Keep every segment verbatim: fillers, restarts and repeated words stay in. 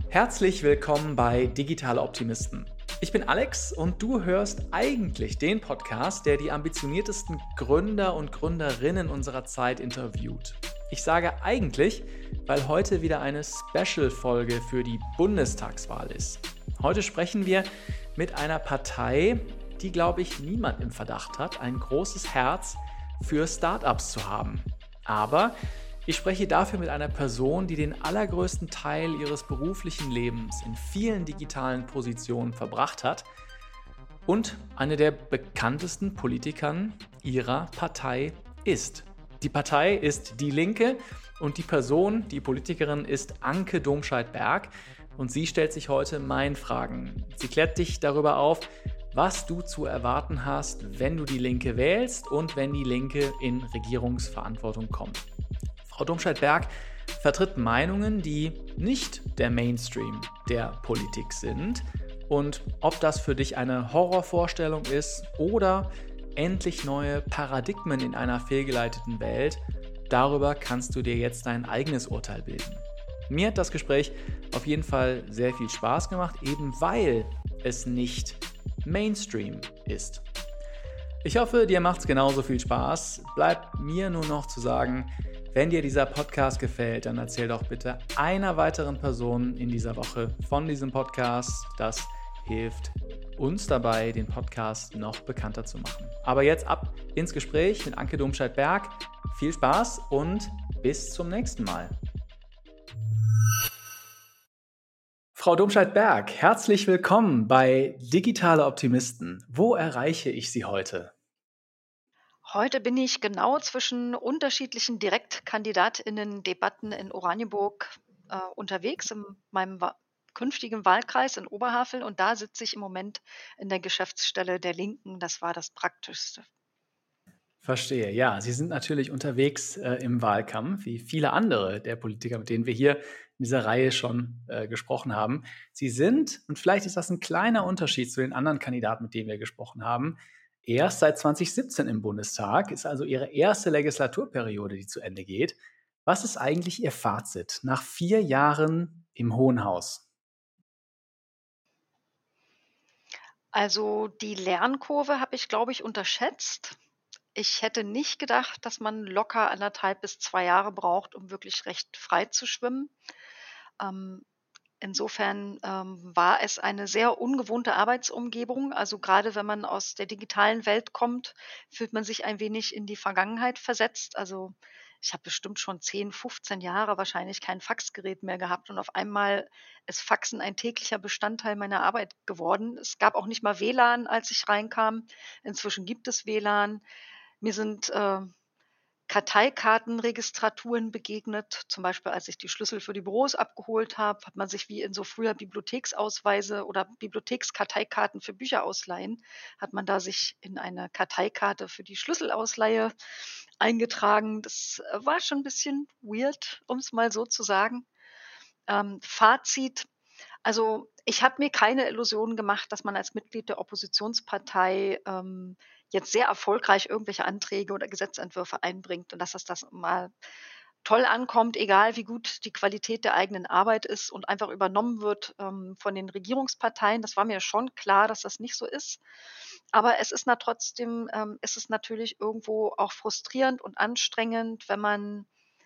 Herzlich willkommen bei Digitale Optimisten. Ich bin Alex und du hörst eigentlich den Podcast, der die ambitioniertesten Gründer und Gründerinnen unserer Zeit interviewt. Ich sage eigentlich, weil heute wieder eine Special-Folge für die Bundestagswahl ist. Heute sprechen wir mit einer Partei, die, glaube ich, niemand im Verdacht hat, ein großes Herz für Startups zu haben. Aber ich spreche dafür mit einer Person, die den allergrößten Teil ihres beruflichen Lebens in vielen digitalen Positionen verbracht hat und eine der bekanntesten Politikern ihrer Partei ist. Die Partei ist Die Linke und die Person, die Politikerin, ist Anke Domscheit-Berg und sie stellt sich heute meinen Fragen. Sie klärt dich darüber auf, was du zu erwarten hast, wenn du Die Linke wählst und wenn Die Linke in Regierungsverantwortung kommt. Frau Domscheit-Berg vertritt Meinungen, die nicht der Mainstream der Politik sind. Und ob das für dich eine Horrorvorstellung ist oder endlich neue Paradigmen in einer fehlgeleiteten Welt, darüber kannst du dir jetzt dein eigenes Urteil bilden. Mir hat das Gespräch auf jeden Fall sehr viel Spaß gemacht, eben weil es nicht Mainstream ist. Ich hoffe, dir macht es genauso viel Spaß. Bleibt mir nur noch zu sagen, wenn dir dieser Podcast gefällt, dann erzähl doch bitte einer weiteren Person in dieser Woche von diesem Podcast. Das hilft uns dabei, den Podcast noch bekannter zu machen. Aber jetzt ab ins Gespräch mit Anke Domscheit-Berg. Viel Spaß und bis zum nächsten Mal. Frau Domscheit-Berg, herzlich willkommen bei Digitale Optimisten. Wo erreiche ich Sie heute? Heute bin ich genau zwischen unterschiedlichen DirektkandidatInnen-Debatten in Oranienburg äh, unterwegs, in meinem wa- künftigen Wahlkreis in Oberhavel. Und da sitze ich im Moment in der Geschäftsstelle der Linken. Das war das Praktischste. Verstehe, ja. Sie sind natürlich unterwegs äh, im Wahlkampf, wie viele andere der Politiker, mit denen wir hier in dieser Reihe schon äh, gesprochen haben. Sie sind, und vielleicht ist das ein kleiner Unterschied zu den anderen Kandidaten, mit denen wir gesprochen haben, erst seit zwanzig siebzehn im Bundestag, ist also Ihre erste Legislaturperiode, die zu Ende geht. Was ist eigentlich Ihr Fazit nach vier Jahren im Hohen Haus? Also die Lernkurve habe ich, glaube ich, unterschätzt. Ich hätte nicht gedacht, dass man locker anderthalb bis zwei Jahre braucht, um wirklich recht frei zu schwimmen. Ähm, Insofern, ähm, war es eine sehr ungewohnte Arbeitsumgebung. Also, gerade wenn man aus der digitalen Welt kommt, fühlt man sich ein wenig in die Vergangenheit versetzt. Also, ich habe bestimmt schon zehn, fünfzehn Jahre wahrscheinlich kein Faxgerät mehr gehabt und auf einmal ist Faxen ein täglicher Bestandteil meiner Arbeit geworden. Es gab auch nicht mal W L A N, als ich reinkam. Inzwischen gibt es W L A N. Mir sind, äh Karteikartenregistraturen begegnet. Zum Beispiel, als ich die Schlüssel für die Büros abgeholt habe, hat man sich wie in so früher Bibliotheksausweise oder Bibliothekskarteikarten für Bücher ausleihen, hat man da sich in eine Karteikarte für die Schlüsselausleihe eingetragen. Das, äh, war schon ein bisschen weird, um es mal so zu sagen. Ähm, Fazit: Also, ich habe mir keine Illusionen gemacht, dass man als Mitglied der Oppositionspartei, ähm, jetzt sehr erfolgreich irgendwelche Anträge oder Gesetzentwürfe einbringt und dass das das mal toll ankommt, egal wie gut die Qualität der eigenen Arbeit ist und einfach übernommen wird, ähm, von den Regierungsparteien. Das war mir schon klar, dass das nicht so ist. Aber es ist na trotzdem ähm, es ist natürlich irgendwo auch frustrierend und anstrengend, wenn man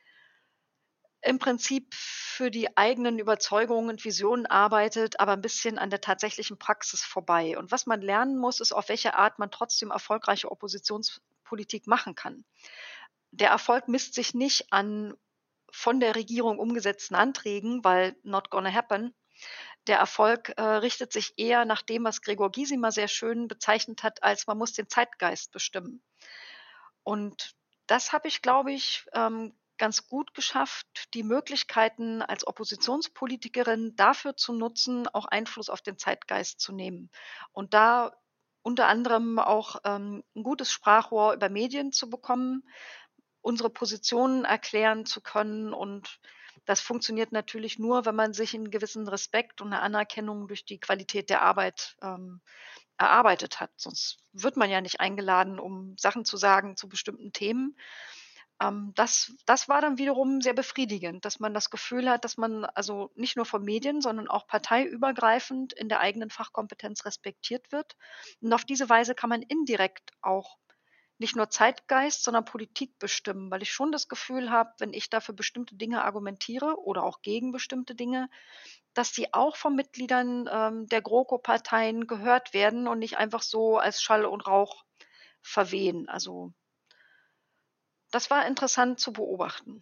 im Prinzip für die eigenen Überzeugungen und Visionen arbeitet, aber ein bisschen an der tatsächlichen Praxis vorbei. Und was man lernen muss, ist, auf welche Art man trotzdem erfolgreiche Oppositionspolitik machen kann. Der Erfolg misst sich nicht an von der Regierung umgesetzten Anträgen, weil not gonna happen. Der Erfolg, äh, richtet sich eher nach dem, was Gregor Gysi mal sehr schön bezeichnet hat, als man muss den Zeitgeist bestimmen. Und das habe ich, glaube ich, ähm, ganz gut geschafft, die Möglichkeiten als Oppositionspolitikerin dafür zu nutzen, auch Einfluss auf den Zeitgeist zu nehmen. Und da unter anderem auch, ähm, 'n gutes Sprachrohr über Medien zu bekommen, unsere Positionen erklären zu können. Und das funktioniert natürlich nur, wenn man sich einen gewissen Respekt und eine Anerkennung durch die Qualität der Arbeit, ähm, erarbeitet hat. Sonst wird man ja nicht eingeladen, um Sachen zu sagen zu bestimmten Themen. Ähm, das das war dann wiederum sehr befriedigend, dass man das Gefühl hat, dass man also nicht nur von Medien, sondern auch parteiübergreifend in der eigenen Fachkompetenz respektiert wird. Und auf diese Weise kann man indirekt auch nicht nur Zeitgeist, sondern Politik bestimmen, weil ich schon das Gefühl habe, wenn ich da für bestimmte Dinge argumentiere oder auch gegen bestimmte Dinge, dass die auch von Mitgliedern, ähm, der GroKo-Parteien gehört werden und nicht einfach so als Schall und Rauch verwehen. Also, das war interessant zu beobachten.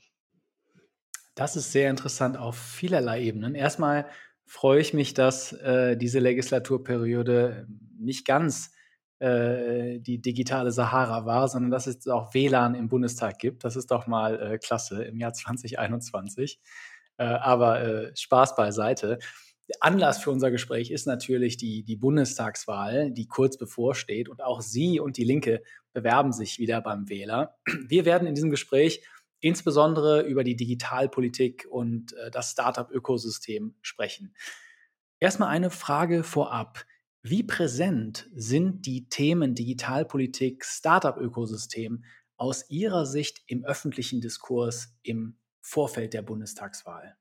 Das ist sehr interessant auf vielerlei Ebenen. Erstmal freue ich mich, dass, äh, diese Legislaturperiode nicht ganz, äh, die digitale Sahara war, sondern dass es auch W L A N im Bundestag gibt. Das ist doch mal, äh, klasse im Jahr zwanzig einundzwanzig. Äh, aber, äh, Spaß beiseite. Der Anlass für unser Gespräch ist natürlich die die Bundestagswahl, die kurz bevorsteht, und auch Sie und die Linke bewerben sich wieder beim Wähler. Wir werden in diesem Gespräch insbesondere über die Digitalpolitik und äh, das Startup-Ökosystem sprechen. Erstmal eine Frage vorab. Wie präsent sind die Themen Digitalpolitik, Startup-Ökosystem aus Ihrer Sicht im öffentlichen Diskurs im Vorfeld der Bundestagswahl?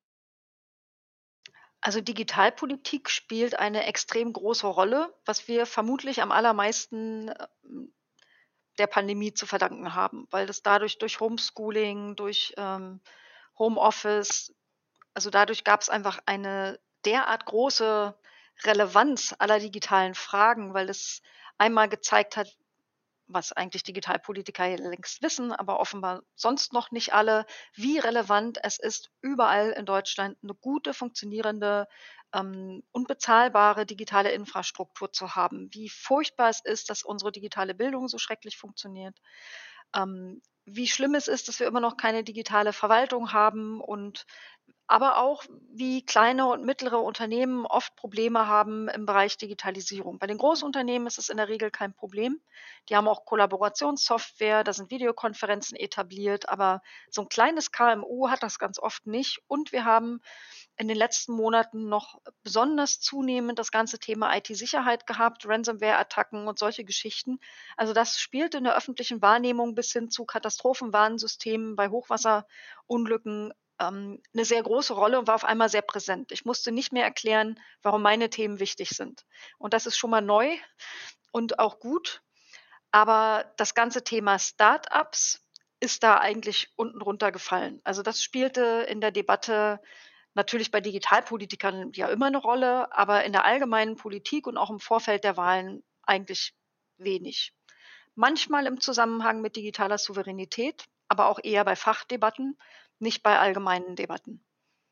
Also, Digitalpolitik spielt eine extrem große Rolle, was wir vermutlich am allermeisten, ähm, der Pandemie zu verdanken haben, weil das dadurch durch Homeschooling, durch, ähm, Homeoffice also, dadurch gab es einfach eine derart große Relevanz aller digitalen Fragen, weil es einmal gezeigt hat, was eigentlich Digitalpolitiker ja längst wissen, aber offenbar sonst noch nicht alle, wie relevant es ist, überall in Deutschland eine gute, funktionierende, ähm, und bezahlbare digitale Infrastruktur zu haben. Wie furchtbar es ist, dass unsere digitale Bildung so schrecklich funktioniert. Ähm, wie schlimm es ist, dass wir immer noch keine digitale Verwaltung haben und aber auch, wie kleine und mittlere Unternehmen oft Probleme haben im Bereich Digitalisierung. Bei den Großunternehmen ist es in der Regel kein Problem. Die haben auch Kollaborationssoftware, da sind Videokonferenzen etabliert, aber so ein kleines K M U hat das ganz oft nicht. Und wir haben in den letzten Monaten noch besonders zunehmend das ganze Thema I T-Sicherheit gehabt, Ransomware-Attacken und solche Geschichten. Also, das spielt in der öffentlichen Wahrnehmung bis hin zu Katastrophenwarnsystemen bei Hochwasserunglücken, ähm, 'ne sehr große Rolle und war auf einmal sehr präsent. Ich musste nicht mehr erklären, warum meine Themen wichtig sind. Und das ist schon mal neu und auch gut. Aber das ganze Thema Start-ups ist da eigentlich unten runtergefallen. Also, das spielte in der Debatte natürlich bei Digitalpolitikern ja immer 'ne Rolle, aber in der allgemeinen Politik und auch im Vorfeld der Wahlen eigentlich wenig. Manchmal im Zusammenhang mit digitaler Souveränität, aber auch eher bei Fachdebatten, nicht bei allgemeinen Debatten.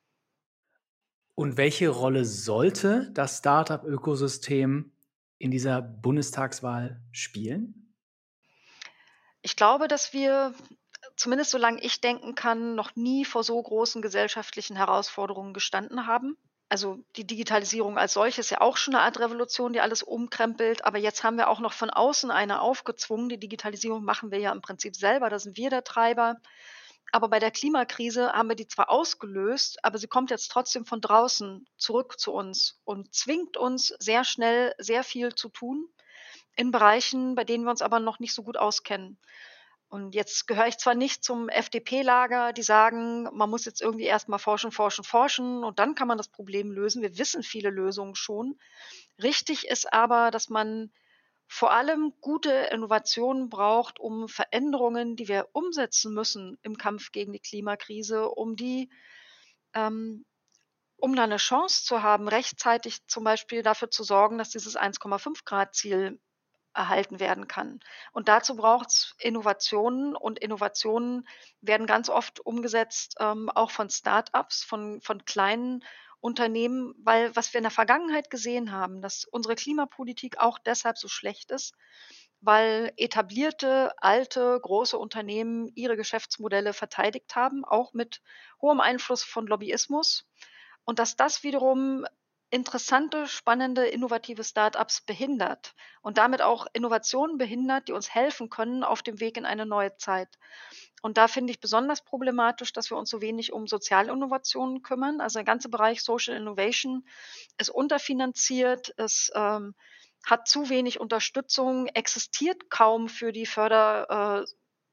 Und welche Rolle sollte das Startup-Ökosystem in dieser Bundestagswahl spielen? Ich glaube, dass wir, zumindest solange ich denken kann, noch nie vor so großen gesellschaftlichen Herausforderungen gestanden haben. Also, die Digitalisierung als solche ist ja auch schon 'ne Art Revolution, die alles umkrempelt, aber jetzt haben wir auch noch von außen eine aufgezwungen. Die Digitalisierung machen wir ja im Prinzip selber, da sind wir der Treiber. Aber bei der Klimakrise haben wir die zwar ausgelöst, aber sie kommt jetzt trotzdem von draußen zurück zu uns und zwingt uns sehr schnell sehr viel zu tun in Bereichen, bei denen wir uns aber noch nicht so gut auskennen. Und jetzt gehöre ich zwar nicht zum F D P-Lager, die sagen, man muss jetzt irgendwie erst mal forschen, forschen, forschen und dann kann man das Problem lösen. Wir wissen viele Lösungen schon. Richtig ist aber, dass man vor allem gute Innovationen braucht, um Veränderungen, die wir umsetzen müssen im Kampf gegen die Klimakrise, um die ähm, um da 'ne Chance zu haben, rechtzeitig zum Beispiel dafür zu sorgen, dass dieses eins Komma fünf Grad Ziel erhalten werden kann. Und dazu braucht's Innovationen und Innovationen werden ganz oft umgesetzt, ähm, auch von Start-ups, von von kleinen Unternehmen, weil was wir in der Vergangenheit gesehen haben, dass unsere Klimapolitik auch deshalb so schlecht ist, weil etablierte, alte, große Unternehmen ihre Geschäftsmodelle verteidigt haben, auch mit hohem Einfluss von Lobbyismus. Und dass das wiederum interessante, spannende, innovative Start-ups behindert und damit auch Innovationen behindert, die uns helfen können auf dem Weg in eine neue Zeit. Und da finde ich besonders problematisch, dass wir uns so wenig um Sozialinnovationen kümmern. Also, der ganze Bereich Social Innovation ist unterfinanziert, es, ähm, hat zu wenig Unterstützung, existiert kaum für die Förder äh,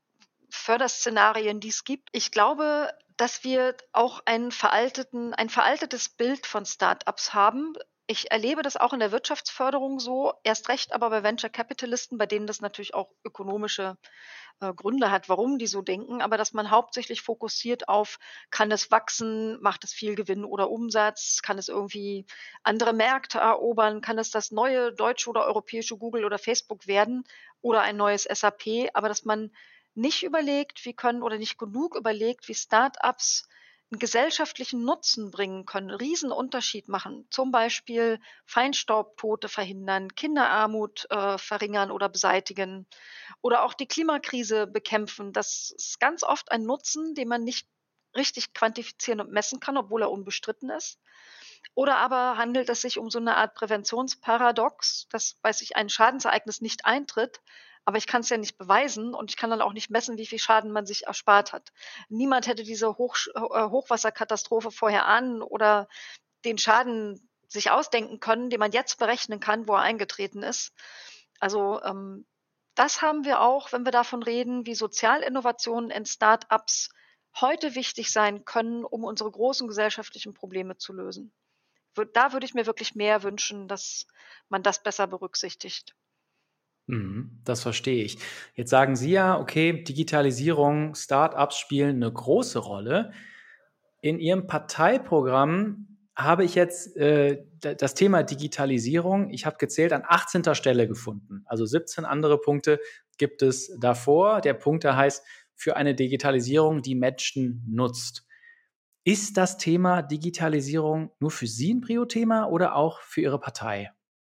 Förderszenarien, die es gibt. Ich glaube, dass wir auch einen veralteten ein veraltetes Bild von Start-ups haben. Ich erlebe das auch in der Wirtschaftsförderung so, erst recht aber bei Venture Capitalisten, bei denen das natürlich auch ökonomische äh, Gründe hat, warum die so denken, aber dass man hauptsächlich fokussiert auf, kann es wachsen, macht es viel Gewinn oder Umsatz, kann es irgendwie andere Märkte erobern, kann es das neue deutsche oder europäische Google oder Facebook werden oder ein neues S A P, aber dass man nicht überlegt, wie können oder nicht genug überlegt, wie Start-ups 'n gesellschaftlichen Nutzen bringen können, 'n Riesenunterschied machen, zum Beispiel Feinstaubtote verhindern, Kinderarmut, äh, verringern oder beseitigen oder auch die Klimakrise bekämpfen. Das ist ganz oft ein Nutzen, den man nicht richtig quantifizieren und messen kann, obwohl er unbestritten ist. Oder aber handelt es sich um so 'ne Art Präventionsparadox, dass, weiß ich, ein Schadensereignis nicht eintritt, aber ich kann's ja nicht beweisen und ich kann dann auch nicht messen, wie viel Schaden man sich erspart hat. Niemand hätte diese Hochsch äh, Hochwasserkatastrophe vorher ahnen oder den Schaden sich ausdenken können, den man jetzt berechnen kann, wo er eingetreten ist. Also, ähm, das haben wir auch, wenn wir davon reden, wie Sozialinnovationen in Start-ups heute wichtig sein können, um unsere großen gesellschaftlichen Probleme zu lösen. Wür da würde ich mir wirklich mehr wünschen, dass man das besser berücksichtigt. Mhm, das verstehe ich. Jetzt sagen Sie ja, okay, Digitalisierung, Start-ups spielen 'ne große Rolle. In Ihrem Parteiprogramm habe ich jetzt, äh, d das Thema Digitalisierung, ich habe gezählt, an achtzehnter Stelle gefunden. Also siebzehn andere Punkte gibt es davor. Der Punkt, der heißt: „Für eine Digitalisierung, die Menschen nutzt.“ Ist das Thema Digitalisierung nur für Sie 'n Prio-Thema oder auch für Ihre Partei?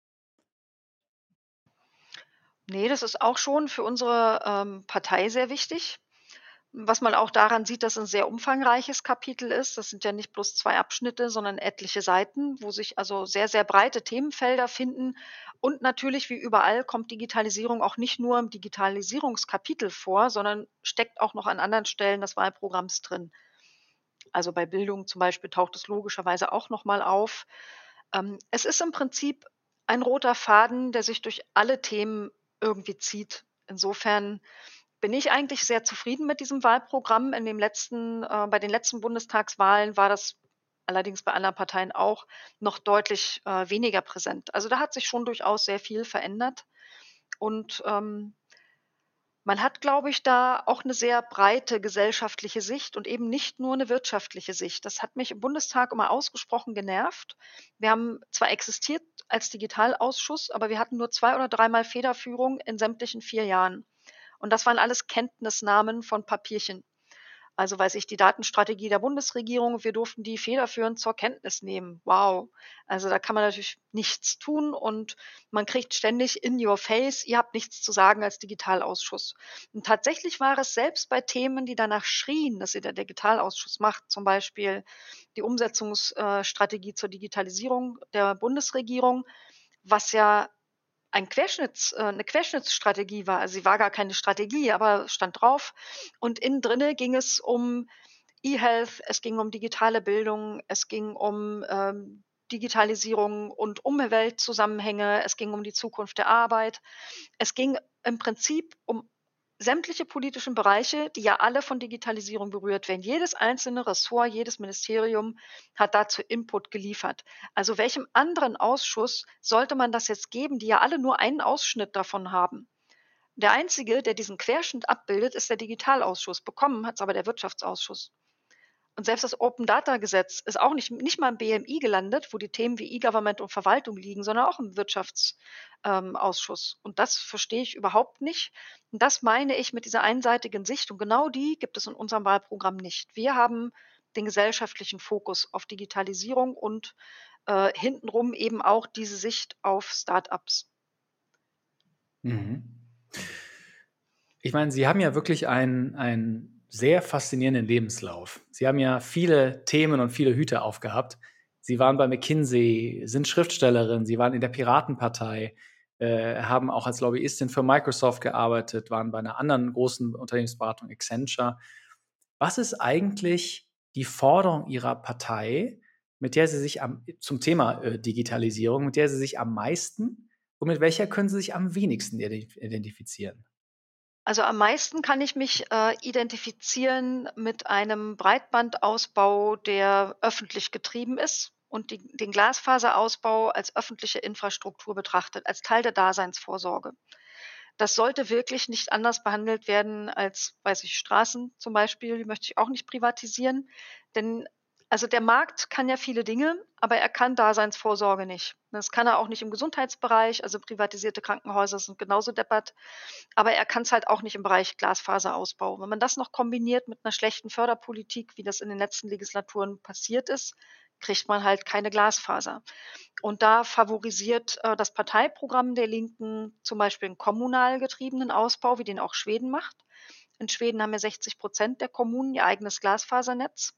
Ne, das ist auch schon für unsere, ähm, Partei sehr wichtig. Was man auch daran sieht, dass 'n sehr umfangreiches Kapitel ist. Das sind ja nicht bloß zwei Abschnitte, sondern etliche Seiten, wo sich also sehr, sehr breite Themenfelder finden. Und natürlich wie überall kommt Digitalisierung auch nicht nur im Digitalisierungskapitel vor, sondern steckt auch noch an anderen Stellen des Wahlprogramms drin. Also, bei Bildung zum Beispiel taucht es logischerweise auch noch mal auf. Ähm, es ist im Prinzip ein roter Faden, der sich durch alle Themen irgendwie zieht. Insofern bin ich eigentlich sehr zufrieden mit diesem Wahlprogramm. In dem letzten äh, bei den letzten Bundestagswahlen war das allerdings bei anderen Parteien auch noch deutlich, äh, weniger präsent. Also, da hat sich schon durchaus sehr viel verändert und, ähm man hat, glaube ich, da auch 'ne sehr breite gesellschaftliche Sicht und eben nicht nur 'ne wirtschaftliche Sicht. Das hat mich im Bundestag immer ausgesprochen genervt. Wir haben zwar existiert als Digitalausschuss, aber wir hatten nur zwei oder dreimal Federführung in sämtlichen vier Jahren. Und das waren alles Kenntnisnahmen von Papierchen. Also, weiß ich, die Datenstrategie der Bundesregierung, wir durften die federführend zur Kenntnis nehmen. Wow. Also, da kann man natürlich nichts tun und man kriegt ständig in your face: „Ihr habt nichts zu sagen als Digitalausschuss.“ Und tatsächlich war es selbst bei Themen, die danach schrien, dass sie der Digitalausschuss macht, zum Beispiel die Umsetzungs äh, Strategie zur Digitalisierung der Bundesregierung, was ja ein Querschnitts äh, 'ne Querschnittsstrategie war. Also, sie war gar keine Strategie, aber stand drauf. Und innen drinne ging es um E-Health, es ging um digitale Bildung, es ging um, ähm, Digitalisierung und Umweltzusammenhänge, es ging um die Zukunft der Arbeit. Es ging im Prinzip um sämtliche politischen Bereiche, die ja alle von Digitalisierung berührt werden. Jedes einzelne Ressort, jedes Ministerium hat dazu Input geliefert. Also, welchem anderen Ausschuss sollte man das jetzt geben, die ja alle nur einen Ausschnitt davon haben? Der einzige, der diesen Querschnitt abbildet, ist der Digitalausschuss. Bekommen hat's aber der Wirtschaftsausschuss. Und selbst das Open-Data-Gesetz ist auch nicht nicht mal im B M I gelandet, wo die Themen wie E-Government und Verwaltung liegen, sondern auch im Wirtschafts ähm, Ausschuss. Und das verstehe ich überhaupt nicht. Und das meine ich mit dieser einseitigen Sicht. Und genau die gibt es in unserem Wahlprogramm nicht. Wir haben den gesellschaftlichen Fokus auf Digitalisierung und, äh, hintenrum eben auch diese Sicht auf Start-ups. Mhm. Ich meine, Sie haben ja wirklich einen einen sehr faszinierenden Lebenslauf. Sie haben ja viele Themen und viele Hüte aufgehabt. Sie waren bei McKinsey, sind Schriftstellerin, Sie waren in der Piratenpartei, äh, haben auch als Lobbyistin für Microsoft gearbeitet, waren bei 'ner anderen großen Unternehmensberatung, Accenture. Was ist eigentlich die Forderung Ihrer Partei, mit der Sie sich am zum Thema, äh, Digitalisierung, mit der Sie sich am meisten und mit welcher können Sie sich am wenigsten ident identifizieren? Also am meisten kann ich mich äh, identifizieren mit einem Breitbandausbau, der öffentlich getrieben ist und die, den Glasfaserausbau als öffentliche Infrastruktur betrachtet, als Teil der Daseinsvorsorge. Das sollte wirklich nicht anders behandelt werden als, weiß ich, Straßen zum Beispiel, die möchte ich auch nicht privatisieren. Denn also der Markt kann ja viele Dinge, aber er kann Daseinsvorsorge nicht. Das kann er auch nicht im Gesundheitsbereich, also privatisierte Krankenhäuser sind genauso deppert, aber er kann es halt auch nicht im Bereich Glasfaserausbau. Wenn man das noch kombiniert mit einer schlechten Förderpolitik, wie das in den letzten Legislaturen passiert ist, kriegt man halt keine Glasfaser. Und da favorisiert äh, das Parteiprogramm der Linken zum Beispiel einen kommunal getriebenen Ausbau, wie den auch Schweden macht. In Schweden haben ja sechzig Prozent der Kommunen ihr eigenes Glasfasernetz.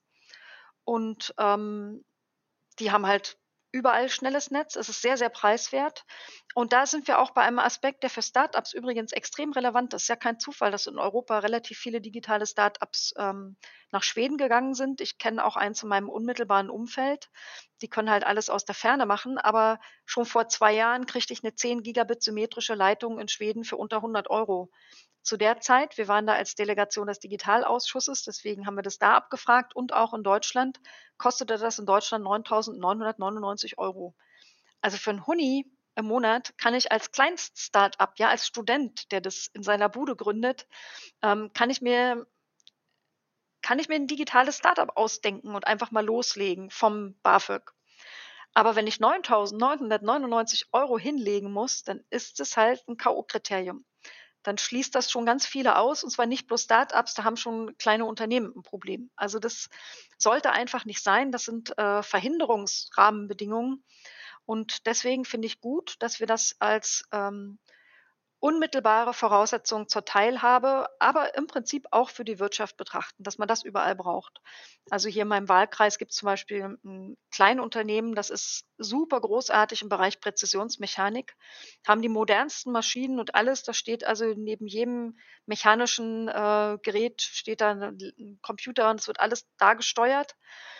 Und ähm, die haben halt überall schnelles Netz. Es ist sehr, sehr preiswert. Und da sind wir auch bei einem Aspekt, der für Startups übrigens extrem relevant ist. Es ist ja kein Zufall, dass in Europa relativ viele digitale Startups ähm, nach Schweden gegangen sind. Ich kenne auch eins in meinem unmittelbaren Umfeld. Die können halt alles aus der Ferne machen. Aber schon vor zwei Jahren kriegte ich eine zehn Gigabit symmetrische Leitung in Schweden für unter hundert Euro. Zu der Zeit, wir waren da als Delegation des Digitalausschusses, deswegen haben wir das da abgefragt und auch in Deutschland, kostete das in Deutschland neuntausendneunhundertneunundneunzig Euro. Also für einen Huni im Monat kann ich als Kleinst-Startup, ja, als Student, der das in seiner Bude gründet, ähm, kann ich mir kann ich mir ein digitales Startup ausdenken und einfach mal loslegen vom BAföG. Aber wenn ich neuntausendneunhundertneunundneunzig Euro hinlegen muss, dann ist es halt ein K O-Kriterium. Dann schließt das schon ganz viele aus, und zwar nicht bloß Start-ups, da haben schon kleine Unternehmen ein Problem. Also das sollte einfach nicht sein. Das sind äh, Verhinderungsrahmenbedingungen. Und deswegen finde ich gut, dass wir das als ähm, unmittelbare Voraussetzung zur Teilhabe, aber im Prinzip auch für die Wirtschaft betrachten, dass man das überall braucht. Also hier in meinem Wahlkreis gibt es zum Beispiel ein Kleinunternehmen, das ist super großartig im Bereich Präzisionsmechanik, haben die modernsten Maschinen und alles. Da steht also neben jedem mechanischen äh, Gerät steht da ein Computer und es wird alles da gesteuert,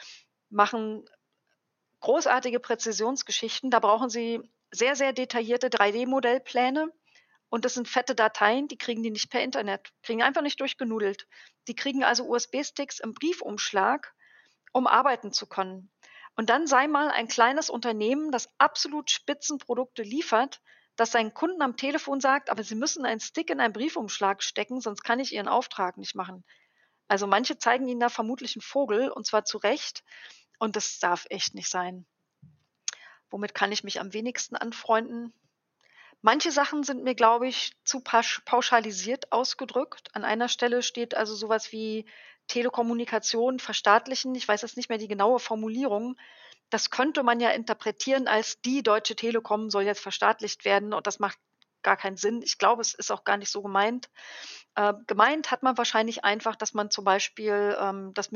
machen großartige Präzisionsgeschichten. Da brauchen sie sehr, sehr detaillierte drei D-Modellpläne. Und das sind fette Dateien, die kriegen die nicht per Internet, kriegen einfach nicht durchgenudelt. Die kriegen also U S B-Sticks im Briefumschlag, um arbeiten zu können. Und dann sei mal ein kleines Unternehmen, das absolut Spitzenprodukte liefert, das seinen Kunden am Telefon sagt, aber sie müssen einen Stick in einen Briefumschlag stecken, sonst kann ich ihren Auftrag nicht machen. Also manche zeigen ihnen da vermutlich einen Vogel, und zwar zu Recht. Und das darf echt nicht sein. Womit kann ich mich am wenigsten anfreunden? Manche Sachen sind mir, glaube ich, zu pasch pauschalisiert ausgedrückt. An einer Stelle steht also sowas wie Telekommunikation verstaatlichen. Ich weiß jetzt nicht mehr die genaue Formulierung. Das könnte man ja interpretieren als die Deutsche Telekom soll jetzt verstaatlicht werden, und das macht gar keinen Sinn. Ich glaube, es ist auch gar nicht so gemeint. Äh, gemeint hat man wahrscheinlich einfach, dass man zum Beispiel ähm, das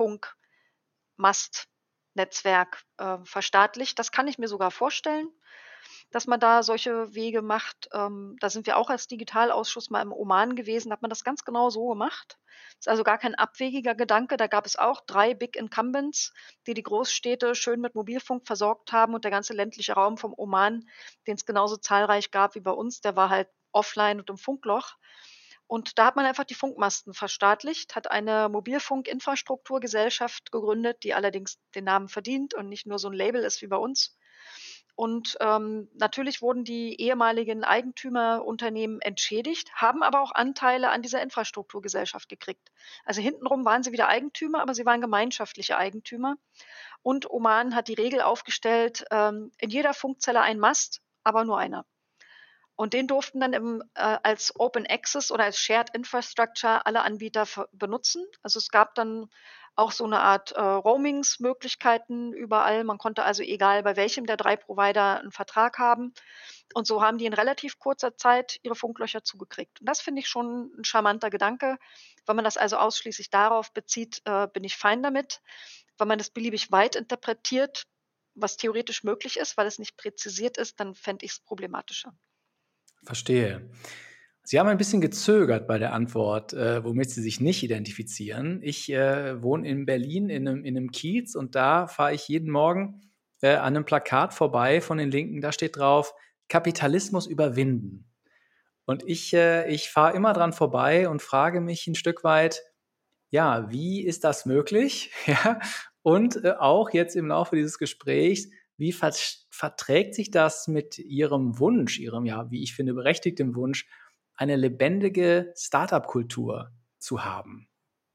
Mobilfunkmastnetzwerk äh, verstaatlicht. Das kann ich mir sogar vorstellen, dass man da solche Wege macht. Ähm, da sind wir auch als Digitalausschuss mal im Oman gewesen, da hat man das ganz genau so gemacht. Ist also gar kein abwegiger Gedanke. Da gab es auch drei Big Incumbents, die die Großstädte schön mit Mobilfunk versorgt haben, und der ganze ländliche Raum vom Oman, den es genauso zahlreich gab wie bei uns, der war halt offline und im Funkloch. Und da hat man einfach die Funkmasten verstaatlicht, hat eine Mobilfunkinfrastrukturgesellschaft gegründet, die allerdings den Namen verdient und nicht nur so ein Label ist wie bei uns. Und ähm, natürlich wurden die ehemaligen Eigentümerunternehmen entschädigt, haben aber auch Anteile an dieser Infrastrukturgesellschaft gekriegt. Also hintenrum waren sie wieder Eigentümer, aber sie waren gemeinschaftliche Eigentümer. Und Oman hat die Regel aufgestellt, ähm, in jeder Funkzelle ein Mast, aber nur einer. Und den durften dann im, äh, als Open Access oder als Shared Infrastructure alle Anbieter ver- benutzen. Also es gab dann auch so eine Art äh, Roamingsmöglichkeiten überall. Man konnte also egal bei welchem der drei Provider einen Vertrag haben. Und so haben die in relativ kurzer Zeit ihre Funklöcher zugekriegt. Und das finde ich schon ein charmanter Gedanke. Wenn man das also ausschließlich darauf bezieht, äh, bin ich fein damit. Wenn man das beliebig weit interpretiert, was theoretisch möglich ist, weil es nicht präzisiert ist, dann fände ich es problematischer. Verstehe. Sie haben ein bisschen gezögert bei der Antwort, äh, womit Sie sich nicht identifizieren. Ich äh, wohne in Berlin in einem, in einem Kiez, und da fahre ich jeden Morgen äh, an einem Plakat vorbei von den Linken. Da steht drauf: Kapitalismus überwinden. Und ich, äh, ich fahre immer dran vorbei und frage mich ein Stück weit, ja, wie ist das möglich? Ja, und äh, auch jetzt im Laufe dieses Gesprächs, wie vert verträgt sich das mit Ihrem Wunsch, Ihrem, ja, wie ich finde, berechtigten Wunsch, eine lebendige Startup-Kultur zu haben?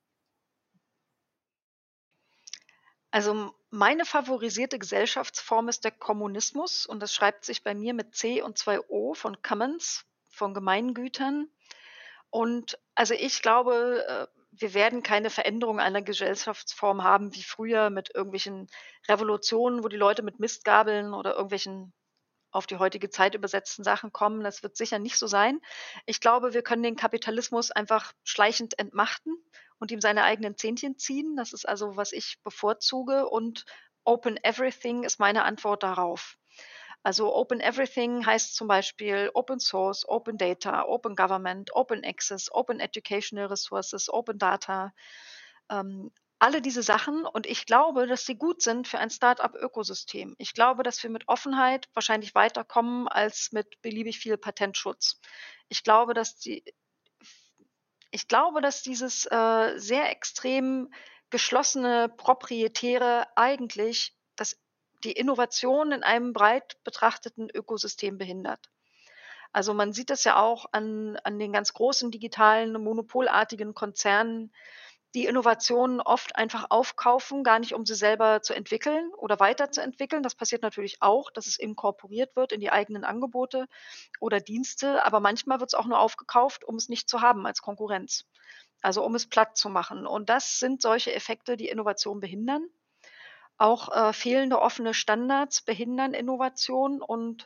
Also meine favorisierte Gesellschaftsform ist der Kommunismus und das schreibt sich bei mir mit C und zwei O von Commons, von Gemeingütern. Und also ich glaube, äh, wir werden keine Veränderung einer Gesellschaftsform haben wie früher mit irgendwelchen Revolutionen, wo die Leute mit Mistgabeln oder irgendwelchen auf die heutige Zeit übersetzten Sachen kommen. Das wird sicher nicht so sein. Ich glaube, wir können den Kapitalismus einfach schleichend entmachten und ihm seine eigenen Zähnchen ziehen. Das ist also, was ich bevorzuge. Und Open Everything ist meine Antwort darauf. Also Open Everything heißt zum Beispiel Open Source, Open Data, Open Government, Open Access, Open Educational Resources, Open Data. Ähm, alle diese Sachen und ich glaube, dass sie gut sind für ein Start-up-Ökosystem. Ich glaube, dass wir mit Offenheit wahrscheinlich weiterkommen als mit beliebig viel Patentschutz. Ich glaube, dass die ich glaube, dass dieses, äh, sehr extrem geschlossene Proprietäre eigentlich das die Innovation in einem breit betrachteten Ökosystem behindert. Also, man sieht das ja auch an an den ganz großen digitalen, monopolartigen Konzernen, die Innovationen oft einfach aufkaufen, gar nicht, um sie selber zu entwickeln oder weiterzuentwickeln. Das passiert natürlich auch, dass es inkorporiert wird in die eigenen Angebote oder Dienste, aber manchmal wird es auch nur aufgekauft, um es nicht zu haben als Konkurrenz. Also, um es platt zu machen. Und das sind solche Effekte, die Innovation behindern. Auch, äh, fehlende offene Standards behindern Innovation und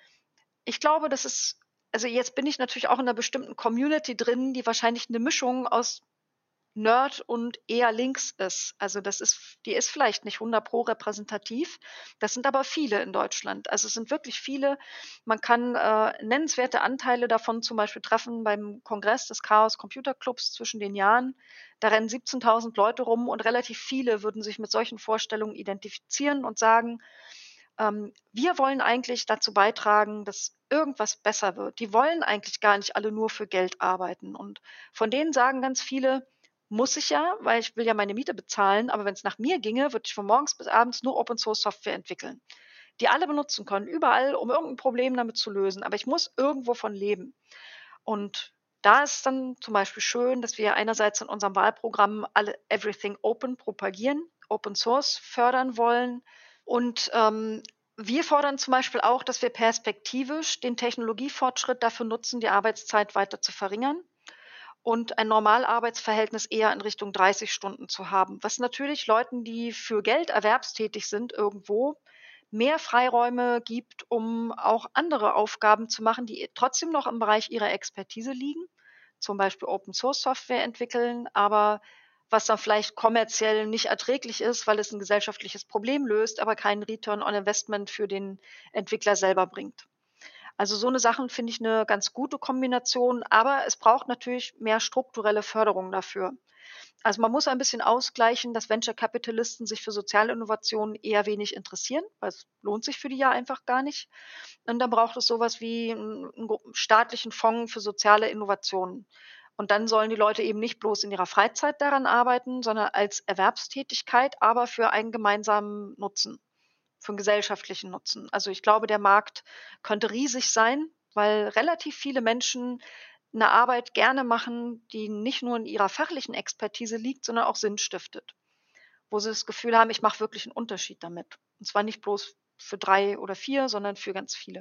ich glaube, das ist also, jetzt bin ich natürlich auch in 'ner bestimmten Community drin, die wahrscheinlich 'ne Mischung aus Nerd und eher links ist. Also, das ist die ist vielleicht nicht hundert pro repräsentativ. Das sind aber viele in Deutschland. Also, es sind wirklich viele. Man kann, äh, nennenswerte Anteile davon zum Beispiel treffen beim Kongress des Chaos Computer Clubs zwischen den Jahren. Da rennen siebzehntausend Leute rum und relativ viele würden sich mit solchen Vorstellungen identifizieren und sagen, ähm, wir wollen eigentlich dazu beitragen, dass irgendwas besser wird. Die wollen eigentlich gar nicht alle nur für Geld arbeiten. Und von denen sagen ganz viele, muss ich ja, weil ich will ja meine Miete bezahlen, aber wenn es nach mir ginge, würde ich von morgens bis abends nur Open Source Software entwickeln, die alle benutzen können, überall, um irgendein Problem damit zu lösen. Aber ich muss irgendwo von leben. Und da ist dann zum Beispiel schön, dass wir einerseits in unserem Wahlprogramm alle Everything Open propagieren, Open Source fördern wollen. Und ähm, wir fordern zum Beispiel auch, dass wir perspektivisch den Technologiefortschritt dafür nutzen, die Arbeitszeit weiter zu verringern und ein Normalarbeitsverhältnis eher in Richtung dreißig Stunden zu haben, was natürlich Leuten, die für Geld erwerbstätig sind irgendwo, mehr Freiräume gibt, um auch andere Aufgaben zu machen, die trotzdem noch im Bereich ihrer Expertise liegen, zum Beispiel Open Source Software entwickeln, aber was dann vielleicht kommerziell nicht erträglich ist, weil es ein gesellschaftliches Problem löst, aber keinen Return on Investment für den Entwickler selber bringt. Also, so 'ne Sachen finde ich 'ne ganz gute Kombination, aber es braucht natürlich mehr strukturelle Förderung dafür. Also, man muss ein bisschen ausgleichen, dass Venture-Kapitalisten sich für Sozialinnovationen eher wenig interessieren, weil es lohnt sich für die ja einfach gar nicht. Und dann braucht es so was wie 'n 'n gro staatlichen Fonds für soziale Innovationen. Und dann sollen die Leute eben nicht bloß in ihrer Freizeit daran arbeiten, sondern als Erwerbstätigkeit, aber für einen gemeinsamen Nutzen, für 'n gesellschaftlichen Nutzen. Also, ich glaube, der Markt könnte riesig sein, weil relativ viele Menschen 'ne Arbeit gerne machen, die nicht nur in ihrer fachlichen Expertise liegt, sondern auch Sinn stiftet, wo sie das Gefühl haben: „Ich mache wirklich 'n Unterschied damit.“ Und zwar nicht bloß für drei oder vier, sondern für ganz viele.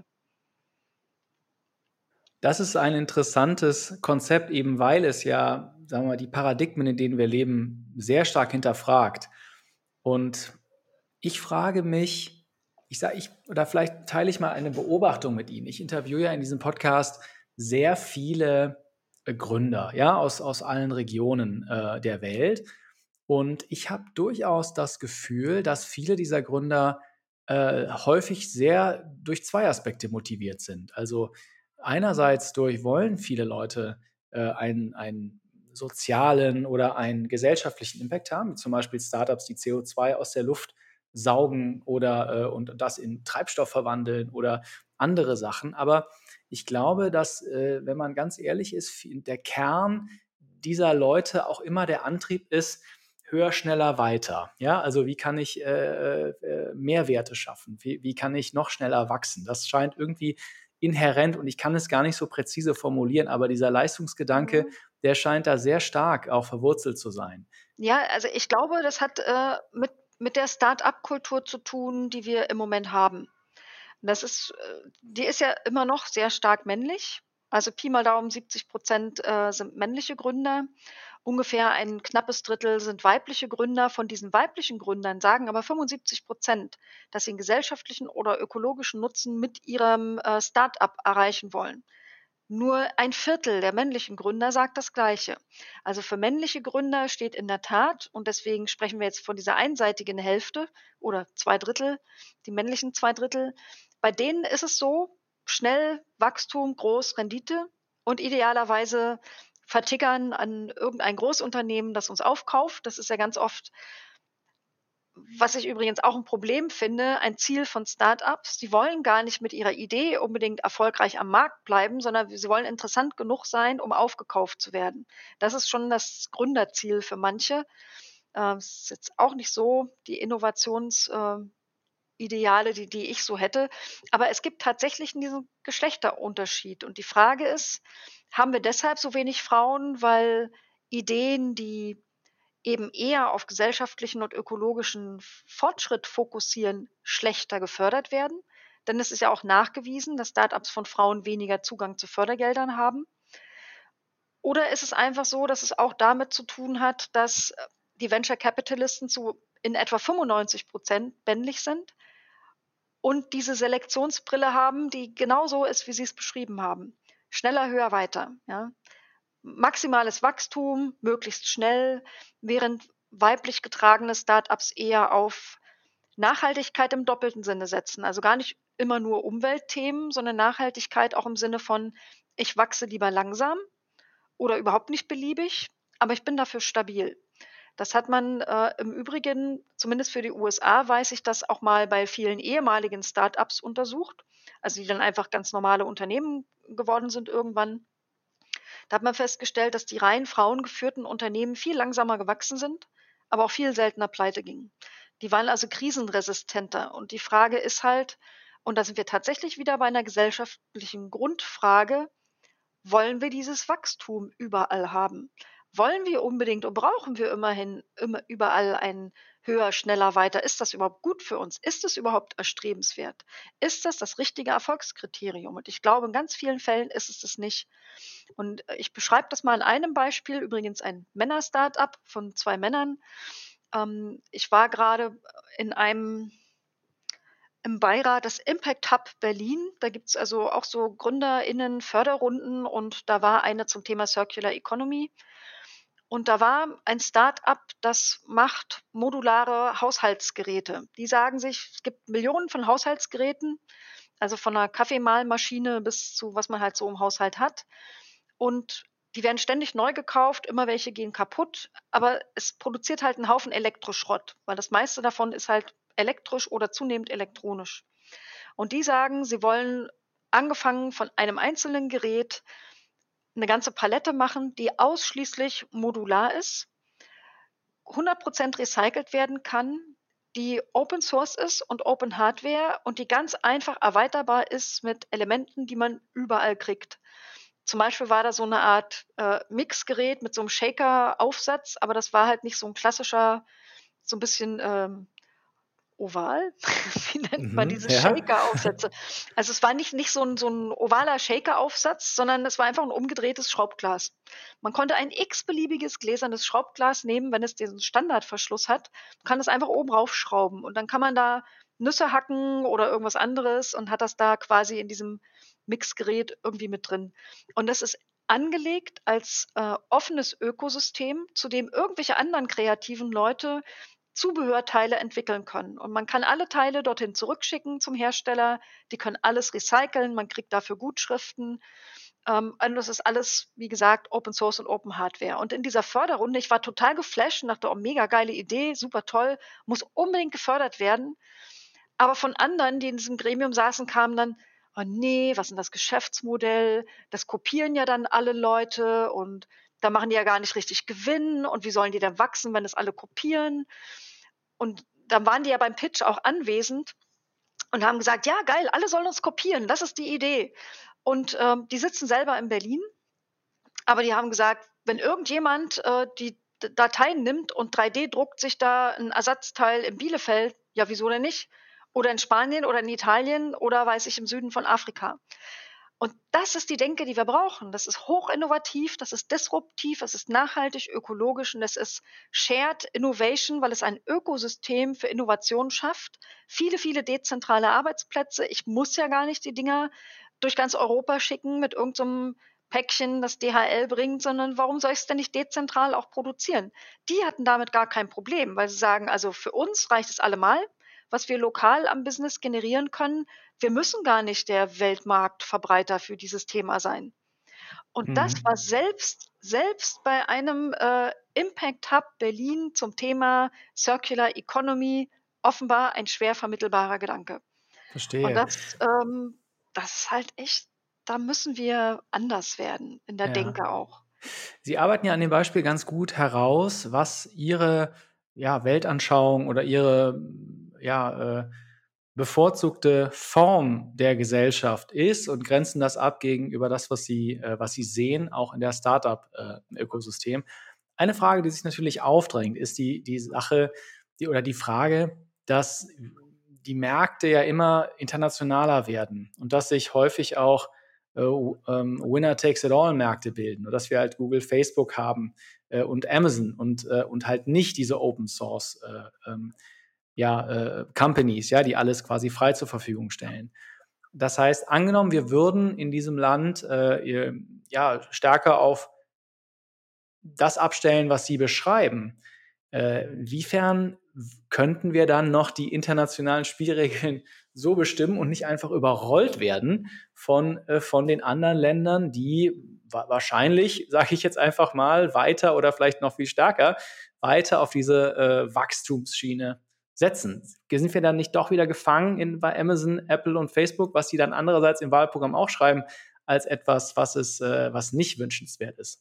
Das ist ein interessantes Konzept, eben weil es ja, sagen wir mal, die Paradigmen, in denen wir leben, sehr stark hinterfragt. Und ich frage mich, ich sage, ich, oder vielleicht teile ich mal eine Beobachtung mit Ihnen. Ich interviewe ja in diesem Podcast sehr viele äh, Gründer, ja, aus, aus allen Regionen äh, der Welt. Und ich habe durchaus das Gefühl, dass viele dieser Gründer äh, häufig sehr durch zwei Aspekte motiviert sind. Also einerseits durch wollen viele Leute äh, einen, einen sozialen oder einen gesellschaftlichen Impact haben, wie zum Beispiel Startups, die C O zwei aus der Luft saugen oder äh, und das in Treibstoff verwandeln oder andere Sachen. Aber ich glaube, dass, äh, wenn man ganz ehrlich ist, vi der Kern dieser Leute auch immer der Antrieb ist, höher, schneller, weiter. Ja, also wie kann ich äh, äh, Mehrwerte schaffen? Wie, wie kann ich noch schneller wachsen? Das scheint irgendwie inhärent und ich kann es gar nicht so präzise formulieren, aber dieser Leistungsgedanke, Mhm. der scheint da sehr stark auch verwurzelt zu sein. Ja, also ich glaube, das hat, äh, mit mit der Start-up-Kultur zu tun, die wir im Moment haben. Das ist äh, die ist ja immer noch sehr stark männlich. Also Pi mal Daumen siebzig äh, sind männliche Gründer. Ungefähr ein knappes Drittel sind weibliche Gründer. Von diesen weiblichen Gründern sagen aber fünfundsiebzig, dass sie 'n gesellschaftlichen oder ökologischen Nutzen mit ihrem, äh, Start-up erreichen wollen. Nur ein Viertel der männlichen Gründer sagt das Gleiche. Also für männliche Gründer steht in der Tat, und deswegen sprechen wir jetzt von dieser einseitigen Hälfte oder zwei Drittel, die männlichen zwei Drittel, bei denen ist es so: schnell, Wachstum, groß, Rendite und idealerweise vertickern an irgendein Großunternehmen, das uns aufkauft. Das ist ja ganz oft, was ich übrigens auch 'n Problem finde, ein Ziel von Start-ups. Die wollen gar nicht mit ihrer Idee unbedingt erfolgreich am Markt bleiben, sondern sie wollen interessant genug sein, um aufgekauft zu werden. Das ist schon das Gründerziel für manche. Ähm, es ist jetzt auch nicht so die Innovations ähm, Ideale, die die ich so hätte. Aber es gibt tatsächlich diesen Geschlechterunterschied. Und die Frage ist, haben wir deshalb so wenig Frauen, weil Ideen, die eben eher auf gesellschaftlichen und ökologischen Fortschritt fokussieren, schlechter gefördert werden? Denn es ist ja auch nachgewiesen, dass Start-ups von Frauen weniger Zugang zu Fördergeldern haben. Oder ist es einfach so, dass es auch damit zu tun hat, dass äh, die Venture Capitalisten zu in etwa fünfundneunzig männlich sind und diese Selektionsbrille haben, die genauso ist, wie Sie es beschrieben haben. Schneller, höher, weiter, ja. Maximales Wachstum, möglichst schnell, während weiblich getragene Start-ups eher auf Nachhaltigkeit im doppelten Sinne setzen. Also gar nicht immer nur Umweltthemen, sondern Nachhaltigkeit auch im Sinne von: „Ich wachse lieber langsam oder überhaupt nicht beliebig, aber ich bin dafür stabil.“ Das hat man, äh, im Übrigen, zumindest für die U S A weiß ich das, auch mal bei vielen ehemaligen Start-ups untersucht, also die dann einfach ganz normale Unternehmen geworden sind irgendwann. Da hat man festgestellt, dass die rein frauengeführten Unternehmen viel langsamer gewachsen sind, aber auch viel seltener pleitegingen. Die waren also krisenresistenter. Und die Frage ist halt, und da sind wir tatsächlich wieder bei einer gesellschaftlichen Grundfrage: Wollen wir dieses Wachstum überall haben? Wollen wir unbedingt und brauchen wir immerhin immer überall ein höher, schneller, weiter? Ist das überhaupt gut für uns? Ist es überhaupt erstrebenswert? Ist das das richtige Erfolgskriterium? Und ich glaube, in ganz vielen Fällen ist es das nicht. Und äh, ich beschreibe das mal in einem Beispiel, übrigens ein Männer-Start-up von zwei Männern. Ähm, ich war gerade in einem im Beirat des Impact Hub Berlin. Da gibt's also auch so GründerInnen-Förderrunden und da war eine zum Thema Circular Economy. Und da war ein Start-up, das macht modulare Haushaltsgeräte. Die sagen sich, es gibt Millionen von Haushaltsgeräten, also von 'ner Kaffeemahlmaschine bis zu was man halt so im Haushalt hat. Und die werden ständig neu gekauft, immer welche gehen kaputt, aber es produziert halt 'n Haufen Elektroschrott, weil das meiste davon ist halt elektrisch oder zunehmend elektronisch. Und die sagen, sie wollen angefangen von einem einzelnen Gerät 'ne ganze Palette machen, die ausschließlich modular ist, hundert recycelt werden kann, die Open Source ist und Open Hardware und die ganz einfach erweiterbar ist mit Elementen, die man überall kriegt. Zum Beispiel war da so 'ne Art, äh, Mixgerät mit so 'nem Shaker-Aufsatz, aber das war halt nicht so 'n klassischer, so 'n bisschen, ähm, oval? Wie nennt man Mhm, diese ja. Shaker-Aufsätze? Also, es war nicht nicht so 'n so 'n ovaler Shaker-Aufsatz, sondern es war einfach 'n umgedrehtes Schraubglas. Man konnte ein x-beliebiges gläsernes Schraubglas nehmen, wenn es diesen Standardverschluss hat, kann es einfach oben raufschrauben und dann kann man da Nüsse hacken oder irgendwas anderes und hat das da quasi in diesem Mixgerät irgendwie mit drin. Und das ist angelegt als, äh, offenes Ökosystem, zu dem irgendwelche anderen kreativen Leute Zubehörteile entwickeln können. Und man kann alle Teile dorthin zurückschicken zum Hersteller. Die können alles recyceln, man kriegt dafür Gutschriften. Ähm, und das ist alles, wie gesagt, Open Source und Open Hardware. Und in dieser Förderrunde, ich war total geflasht und dachte: „Oh, mega geile Idee, super toll, muss unbedingt gefördert werden.“ Aber von anderen, die in diesem Gremium saßen, kam dann: oh nee, was ist denn das Geschäftsmodell? Das kopieren ja dann alle Leute und da machen die ja gar nicht richtig Gewinn und wie sollen die denn wachsen, wenn das alle kopieren? Und dann waren die ja beim Pitch auch anwesend und haben gesagt: „Ja, geil, alle sollen uns kopieren, das ist die Idee.“ Und, ähm, die sitzen selber in Berlin, aber die haben gesagt, wenn irgendjemand, äh, die D Dateien nimmt und drei D druckt sich da ein Ersatzteil in Bielefeld, ja, wieso denn nicht? Oder in Spanien oder in Italien oder weiß ich, im Süden von Afrika. Und das ist die Denke, die wir brauchen. Das ist hochinnovativ, das ist disruptiv, es ist nachhaltig, ökologisch und es ist Shared Innovation, weil es ein Ökosystem für Innovation schafft. Viele, viele dezentrale Arbeitsplätze. Ich muss ja gar nicht die Dinger durch ganz Europa schicken mit irgendeinem so Päckchen, das D H L bringt, sondern warum soll ich es denn nicht dezentral auch produzieren? Die hatten damit gar kein Problem, weil sie sagen, also für uns reicht es allemal, was wir lokal am Business generieren können. Wir müssen gar nicht der Weltmarktverbreiter für dieses Thema sein. Und das Mhm. war selbst selbst bei einem, äh, Impact Hub Berlin zum Thema Circular Economy offenbar ein schwer vermittelbarer Gedanke. Und Verstehe. das, ähm das ist halt echt, da müssen wir anders werden in der Ja. Denke auch. Sie arbeiten ja an dem Beispiel ganz gut heraus, was Ihre, ja, Weltanschauung oder Ihre, ja, äh, bevorzugte Form der Gesellschaft ist und grenzen das ab gegenüber das, was Sie äh, was Sie sehen, auch in der Start-up, äh, Ökosystem. Eine Frage, die sich natürlich aufdrängt, ist die die Sache, die oder die Frage, dass die Märkte ja immer internationaler werden und dass sich häufig auch äh, ähm, Winner-takes-it-all-Märkte bilden und dass wir halt Google, Facebook haben äh, und Amazon und, äh, und halt nicht diese Open-Source äh, ähm, ja, äh, Companies, ja, die alles quasi frei zur Verfügung stellen. Das heißt, angenommen, wir würden in diesem Land äh, ja, stärker auf das abstellen, was Sie beschreiben, äh, inwiefern könnten wir dann noch die internationalen Spielregeln so bestimmen und nicht einfach überrollt werden von, äh, von den anderen Ländern, die wa wahrscheinlich, sage ich jetzt einfach mal, weiter oder vielleicht noch viel stärker weiter auf diese äh, Wachstumsschiene setzen? Sind wir dann nicht doch wieder gefangen in, bei Amazon, Apple und Facebook, was sie dann andererseits im Wahlprogramm auch schreiben, als etwas, was, es, äh, was nicht wünschenswert ist?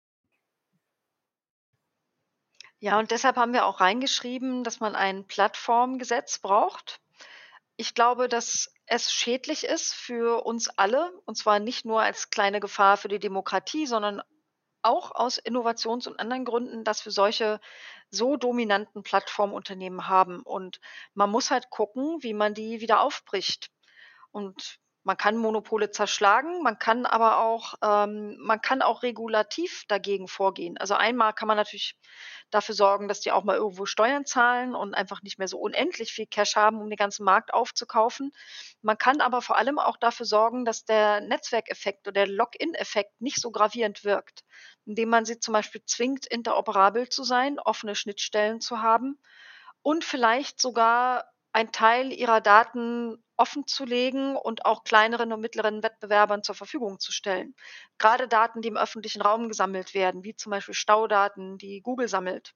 Ja, und deshalb haben wir auch reingeschrieben, dass man ein Plattformgesetz braucht. Ich glaube, dass es schädlich ist für uns alle, und zwar nicht nur als kleine Gefahr für die Demokratie, sondern auch aus Innovations- und anderen Gründen, dass wir solche so dominanten Plattformunternehmen haben. Und man muss halt gucken, wie man die wieder aufbricht. Und man kann Monopole zerschlagen, man kann aber auch ähm, man kann auch regulativ dagegen vorgehen. Also, einmal kann man natürlich dafür sorgen, dass die auch mal irgendwo Steuern zahlen und einfach nicht mehr so unendlich viel Cash haben, um den ganzen Markt aufzukaufen. Man kann aber vor allem auch dafür sorgen, dass der Netzwerkeffekt oder der Lock-in-Effekt nicht so gravierend wirkt, indem man sie zum Beispiel zwingt, interoperabel zu sein, offene Schnittstellen zu haben und vielleicht sogar einen Teil ihrer Daten offenzulegen und auch kleineren und mittleren Wettbewerbern zur Verfügung zu stellen. Gerade Daten, die im öffentlichen Raum gesammelt werden, wie zum Beispiel Staudaten, die Google sammelt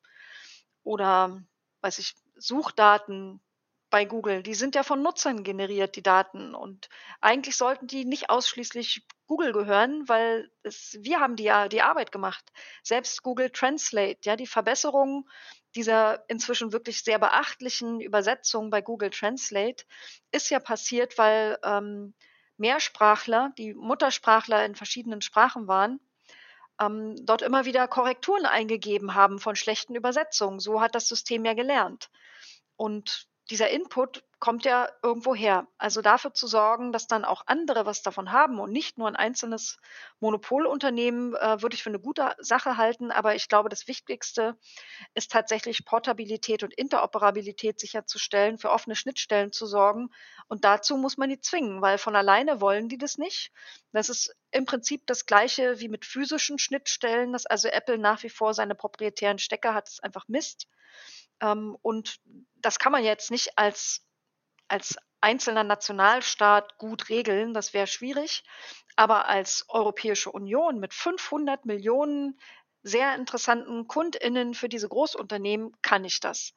oder, weiß ich, Suchdaten bei Google, die sind ja von Nutzern generiert, die Daten. Und eigentlich sollten die nicht ausschließlich Google gehören, weil es wir haben die ja die Arbeit gemacht. Selbst Google Translate, ja, die Verbesserung dieser inzwischen wirklich sehr beachtlichen Übersetzung bei Google Translate ist ja passiert, weil, ähm, Mehrsprachler, die Muttersprachler in verschiedenen Sprachen waren, ähm, dort immer wieder Korrekturen eingegeben haben von schlechten Übersetzungen. So hat das System ja gelernt. Und dieser Input kommt ja irgendwo her. Also dafür zu sorgen, dass dann auch andere was davon haben und nicht nur ein einzelnes Monopolunternehmen, äh, würde ich für eine gute Sache halten. Aber ich glaube, das Wichtigste ist tatsächlich Portabilität und Interoperabilität sicherzustellen, für offene Schnittstellen zu sorgen. Und dazu muss man die zwingen, weil von alleine wollen die das nicht. Das ist im Prinzip das Gleiche wie mit physischen Schnittstellen, dass also Apple nach wie vor seine proprietären Stecker hat, ist einfach Mist. Ähm, und das kann man jetzt nicht als als einzelner Nationalstaat gut regeln, das wäre schwierig. Aber als Europäische Union mit fünfhundert Millionen sehr interessanten KundInnen für diese Großunternehmen kann ich das.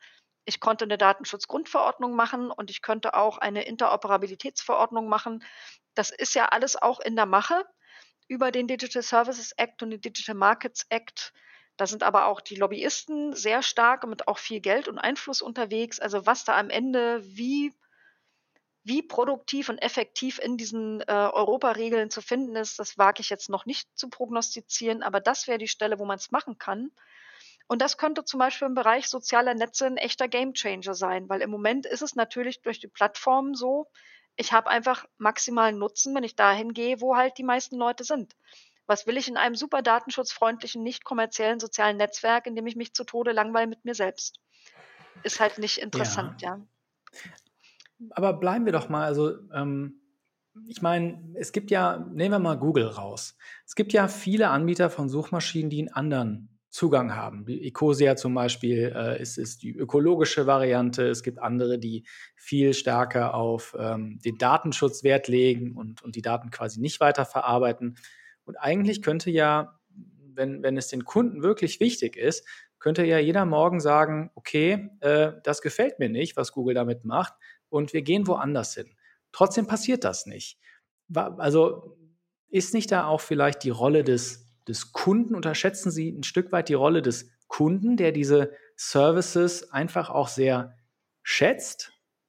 Ich konnte eine Datenschutzgrundverordnung machen und ich könnte auch eine Interoperabilitätsverordnung machen. Das ist ja alles auch in der Mache über den Digital Services Act und den Digital Markets Act. Da sind aber auch die Lobbyisten sehr stark und mit auch viel Geld und Einfluss unterwegs. Also was da am Ende wie wie produktiv und effektiv in diesen, äh, Europaregeln zu finden ist, das wage ich jetzt noch nicht zu prognostizieren, aber das wäre die Stelle, wo man es machen kann. Und das könnte zum Beispiel im Bereich sozialer Netze ein echter Gamechanger sein, weil im Moment ist es natürlich durch die Plattformen so, ich habe einfach maximalen Nutzen, wenn ich dahin gehe, wo halt die meisten Leute sind. Was will ich in einem super datenschutzfreundlichen, nicht kommerziellen sozialen Netzwerk, in dem ich mich zu Tode langweile mit mir selbst? Ist halt nicht interessant, Ja, ja. aber bleiben wir doch mal, also ähm, ich meine, es gibt ja, nehmen wir mal Google raus. Es gibt ja viele Anbieter von Suchmaschinen, die einen anderen Zugang haben. Die Ecosia zum Beispiel äh, ist, ist die ökologische Variante. Es gibt andere, die viel stärker auf ähm, den Datenschutz Wert legen und, und die Daten quasi nicht weiterverarbeiten. Und eigentlich könnte ja, wenn, wenn es den Kunden wirklich wichtig ist, könnte ja jeder morgen sagen, okay, äh, das gefällt mir nicht, was Google damit macht, und wir gehen woanders hin. Trotzdem passiert das nicht. Also ist nicht da auch vielleicht die Rolle des, des Kunden, unterschätzen Sie ein Stück weit die Rolle des Kunden, der diese Services einfach auch sehr schätzt?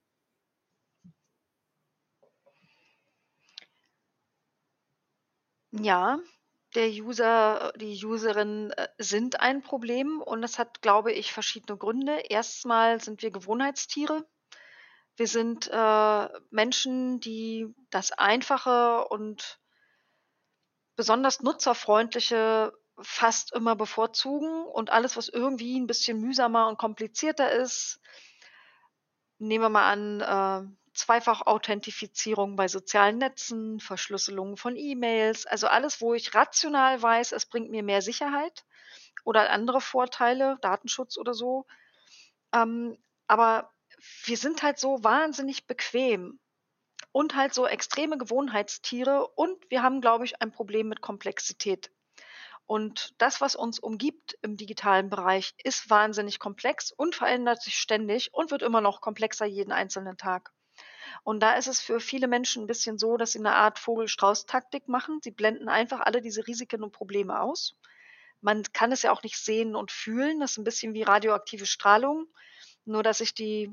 Ja, der User, äh, die Userin, äh, sind ein Problem und das hat, glaube ich, verschiedene Gründe. Erstens mal sind wir Gewohnheitstiere. Wir sind, äh, Menschen, die das Einfache und besonders nutzerfreundliche fast immer bevorzugen und alles, was irgendwie ein bisschen mühsamer und komplizierter ist, nehmen wir mal an, äh, Zweifach-Authentifizierung bei sozialen Netzen, Verschlüsselung von E-Mails, also alles, wo ich rational weiß, es bringt mir mehr Sicherheit oder andere Vorteile, Datenschutz oder so. Ähm, aber wir sind halt so wahnsinnig bequem und halt so extreme Gewohnheitstiere und wir haben, glaube ich, ein Problem mit Komplexität. Und das, was uns umgibt im digitalen Bereich, ist wahnsinnig komplex und verändert sich ständig und wird immer noch komplexer jeden einzelnen Tag. Und da ist es für viele Menschen ein bisschen so, dass sie eine Art Vogel-Strauß-Taktik machen. Sie blenden einfach alle diese Risiken und Probleme aus. Man kann es ja auch nicht sehen und fühlen. Das ist ein bisschen wie radioaktive Strahlung, nur dass ich die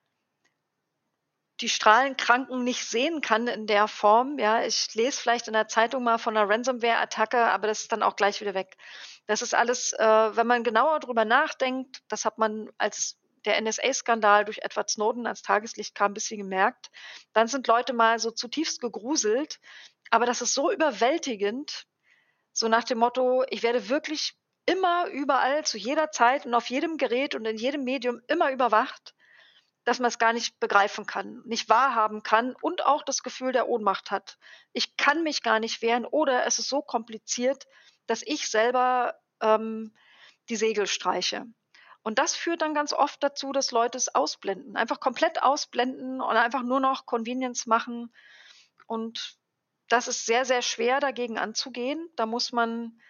die Strahlenkranken nicht sehen kann in der Form, ja. Ich lese vielleicht in der Zeitung mal von 'ner Ransomware-Attacke, aber das ist dann auch gleich wieder weg. Das ist alles, äh wenn man genauer drüber nachdenkt, das hat man, als der N S A-Skandal durch Edward Snowden ans Tageslicht kam, 'n bisschen gemerkt, dann sind Leute mal so zutiefst gegruselt, aber das ist so überwältigend, so nach dem Motto: „Ich werde wirklich immer, überall, zu jeder Zeit und auf jedem Gerät und in jedem Medium immer überwacht“, dass man es gar nicht begreifen kann, nicht wahrhaben kann und auch das Gefühl der Ohnmacht hat. Ich kann mich gar nicht wehren oder es ist so kompliziert, dass ich selber, ähm, die Segel streiche. Und das führt dann ganz oft dazu, dass Leute es ausblenden, einfach komplett ausblenden und einfach nur noch Convenience machen. Und das ist sehr, sehr schwer, dagegen anzugehen. Da muss man,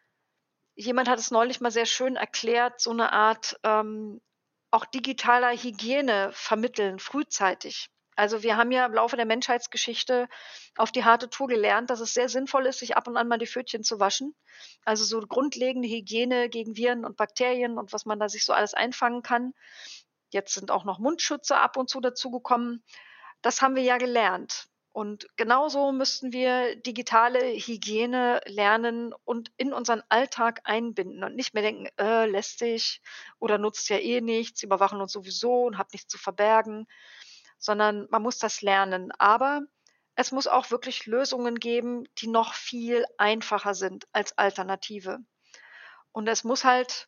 jemand hat es neulich mal sehr schön erklärt, so eine Art, ähm, auch digitaler Hygiene vermitteln, frühzeitig. Also, wir haben ja im Laufe der Menschheitsgeschichte auf die harte Tour gelernt, dass es sehr sinnvoll ist, sich ab und an mal die Pfötchen zu waschen. Also, so grundlegende Hygiene gegen Viren und Bakterien und was man da sich so alles einfangen kann. Jetzt sind auch noch Mundschütze ab und zu dazugekommen. Das haben wir ja gelernt. Und genauso müssten wir digitale Hygiene lernen und in unseren Alltag einbinden und nicht mehr denken: „Äh, lästig oder nutzt ja eh nichts, überwachen uns sowieso und habe nichts zu verbergen“, sondern man muss das lernen. Aber es muss auch wirklich Lösungen geben, die noch viel einfacher sind als Alternative. Und es muss halt,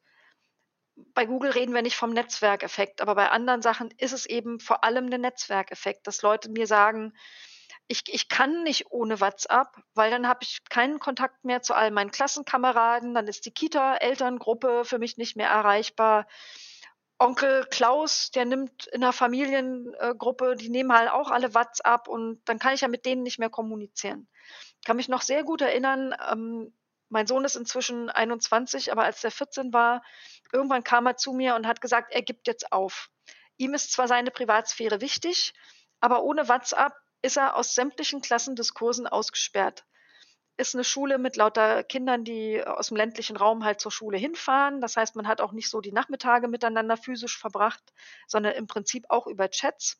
bei Google reden wir nicht vom Netzwerkeffekt, aber bei anderen Sachen ist es eben vor allem der Netzwerkeffekt, dass Leute mir sagen: „Ich ich kann nicht ohne WhatsApp, weil dann habe ich keinen Kontakt mehr zu all meinen Klassenkameraden, dann ist die Kita-Elterngruppe für mich nicht mehr erreichbar. Onkel Klaus, der nimmt in der Familiengruppe, Gruppe, die nehmen halt auch alle WhatsApp und dann kann ich ja mit denen nicht mehr kommunizieren.“ Ich kann mich noch sehr gut erinnern, ähm, mein Sohn ist inzwischen einundzwanzig, aber als der vierzehn war, irgendwann kam er zu mir und hat gesagt, er gibt jetzt auf. Ihm ist zwar seine Privatsphäre wichtig, aber ohne WhatsApp ist er aus sämtlichen Klassendiskursen ausgesperrt. Ist eine Schule mit lauter Kindern, die aus dem ländlichen Raum halt zur Schule hinfahren. Das heißt, man hat auch nicht so die Nachmittage miteinander physisch verbracht, sondern im Prinzip auch über Chats.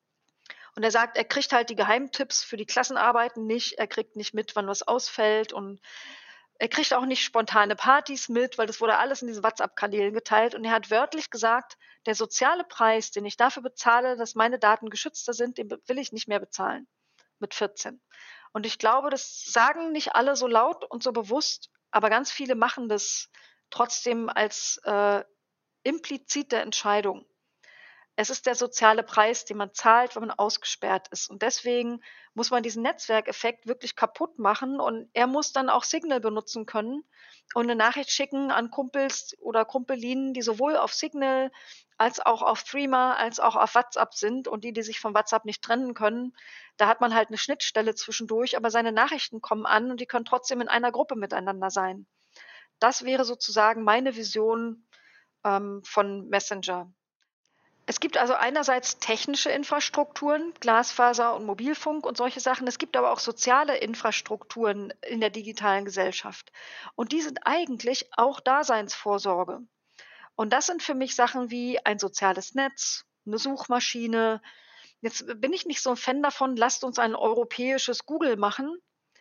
Und er sagt, er kriegt halt die Geheimtipps für die Klassenarbeiten nicht. Er kriegt nicht mit, wann was ausfällt. Und er kriegt auch nicht spontane Partys mit, weil das wurde alles in diesen WhatsApp-Kanälen geteilt. Und er hat wörtlich gesagt, der soziale Preis, den ich dafür bezahle, dass meine Daten geschützter sind, den will ich nicht mehr bezahlen. Mit vierzehn. Und ich glaube, das sagen nicht alle so laut und so bewusst, aber ganz viele machen das trotzdem als äh, implizite Entscheidung. Es ist der soziale Preis, den man zahlt, wenn man ausgesperrt ist. Und deswegen muss man diesen Netzwerkeffekt wirklich kaputt machen. Und er muss dann auch Signal benutzen können und eine Nachricht schicken an Kumpels oder Kumpelinen, die sowohl auf Signal als auch auf Threema als auch auf WhatsApp sind und die, die sich von WhatsApp nicht trennen können. Da hat man halt eine Schnittstelle zwischendurch, aber seine Nachrichten kommen an und die können trotzdem in einer Gruppe miteinander sein. Das wäre sozusagen meine Vision ähm, von Messenger. Es gibt also einerseits technische Infrastrukturen, Glasfaser und Mobilfunk und solche Sachen. Es gibt aber auch soziale Infrastrukturen in der digitalen Gesellschaft. Und die sind eigentlich auch Daseinsvorsorge. Und das sind für mich Sachen wie ein soziales Netz, eine Suchmaschine. Jetzt bin ich nicht so ein Fan davon, lasst uns ein europäisches Google machen.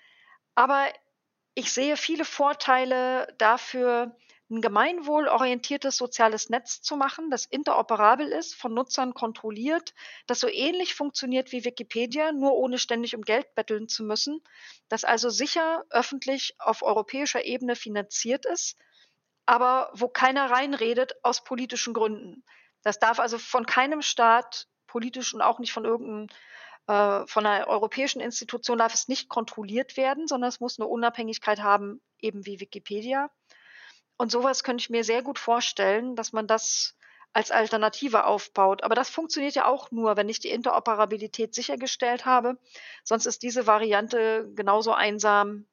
Aber ich sehe viele Vorteile dafür, ein gemeinwohlorientiertes soziales Netz zu machen, das interoperabel ist, von Nutzern kontrolliert, das so ähnlich funktioniert wie Wikipedia, nur ohne ständig um Geld betteln zu müssen, das also sicher öffentlich auf europäischer Ebene finanziert ist, aber wo keiner reinredet aus politischen Gründen. Das darf also von keinem Staat politisch und auch nicht von irgendeinem äh, von einer europäischen Institution darf es nicht kontrolliert werden, sondern es muss eine Unabhängigkeit haben, eben wie Wikipedia. Und sowas könnte ich mir sehr gut vorstellen, dass man das als Alternative aufbaut. Aber das funktioniert ja auch nur, wenn ich die Interoperabilität sichergestellt habe. Sonst ist diese Variante genauso einsam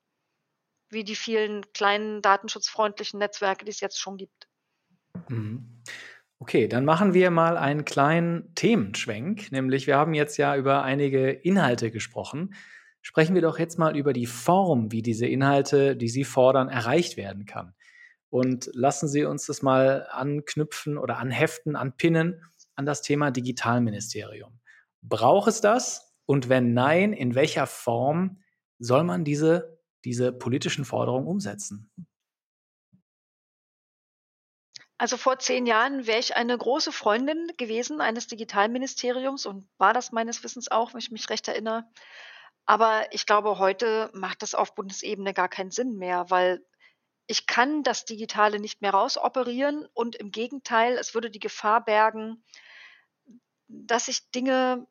wie die vielen kleinen datenschutzfreundlichen Netzwerke, die es jetzt schon gibt. Mhm. Okay, dann machen wir mal einen kleinen Themenschwenk, nämlich wir haben jetzt ja über einige Inhalte gesprochen. Sprechen wir doch jetzt mal über die Form, wie diese Inhalte, die Sie fordern, erreicht werden kann. Und lassen Sie uns das mal anknüpfen oder anheften, anpinnen an das Thema Digitalministerium. Braucht es das? Und wenn nein, in welcher Form soll man diese, diese politischen Forderungen umsetzen? Also vor zehn Jahren wäre ich eine große Freundin gewesen eines Digitalministeriums und war das meines Wissens auch, wenn ich mich recht erinnere. Aber ich glaube, heute macht das auf Bundesebene gar keinen Sinn mehr, weil ich kann das Digitale nicht mehr rausoperieren und im Gegenteil, es würde die Gefahr bergen, dass ich Dinge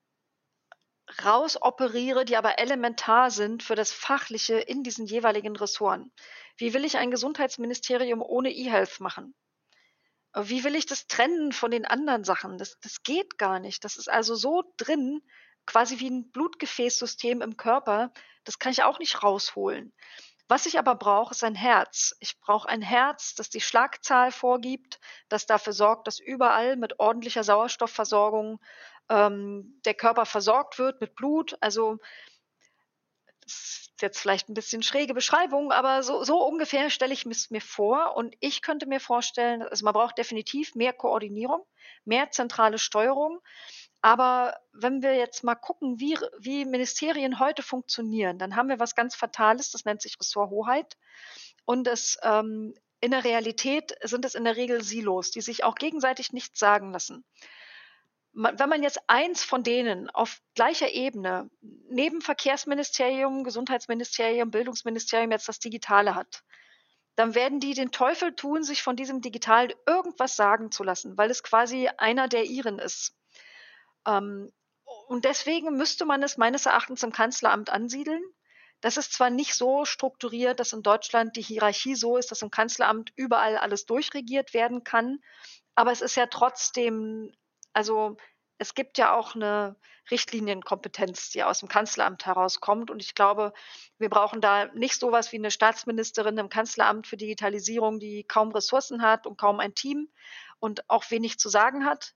rausoperiere, die aber elementar sind für das Fachliche in diesen jeweiligen Ressorten. Wie will ich ein Gesundheitsministerium ohne E-Health machen? Wie will ich das trennen von den anderen Sachen? Das das geht gar nicht. Das ist also so drin, quasi wie 'n Blutgefäßsystem im Körper. Das kann ich auch nicht rausholen. Was ich aber brauche, ist ein Herz. Ich brauche ein Herz, das die Schlagzahl vorgibt, das dafür sorgt, dass überall mit ordentlicher Sauerstoffversorgung, ähm, der Körper versorgt wird mit Blut. Also, das ist jetzt vielleicht 'n bisschen schräge Beschreibung, aber so so ungefähr stelle ich es mir vor. Und ich könnte mir vorstellen, also, man braucht definitiv mehr Koordinierung, mehr zentrale Steuerung. Aber wenn wir jetzt mal gucken, wie r wie Ministerien heute funktionieren, dann haben wir was ganz Fatales, das nennt sich Ressorthoheit. Und es, ähm in der Realität sind es in der Regel Silos, die sich auch gegenseitig nichts sagen lassen. Ma Wenn man jetzt eins von denen auf gleicher Ebene neben Verkehrsministerium, Gesundheitsministerium, Bildungsministerium jetzt das Digitale hat, dann werden die den Teufel tun, sich von diesem Digital irgendwas sagen zu lassen, weil es quasi einer der ihren ist. Ähm, und deswegen müsste man es meines Erachtens im Kanzleramt ansiedeln. Das ist zwar nicht so strukturiert, dass in Deutschland die Hierarchie so ist, dass im Kanzleramt überall alles durchregiert werden kann, aber es ist ja trotzdem, also, es gibt ja auch eine Richtlinienkompetenz, die aus dem Kanzleramt herauskommt. Und ich glaube, wir brauchen da nicht so was wie eine Staatsministerin im Kanzleramt für Digitalisierung, die kaum Ressourcen hat und kaum ein Team und auch wenig zu sagen hat,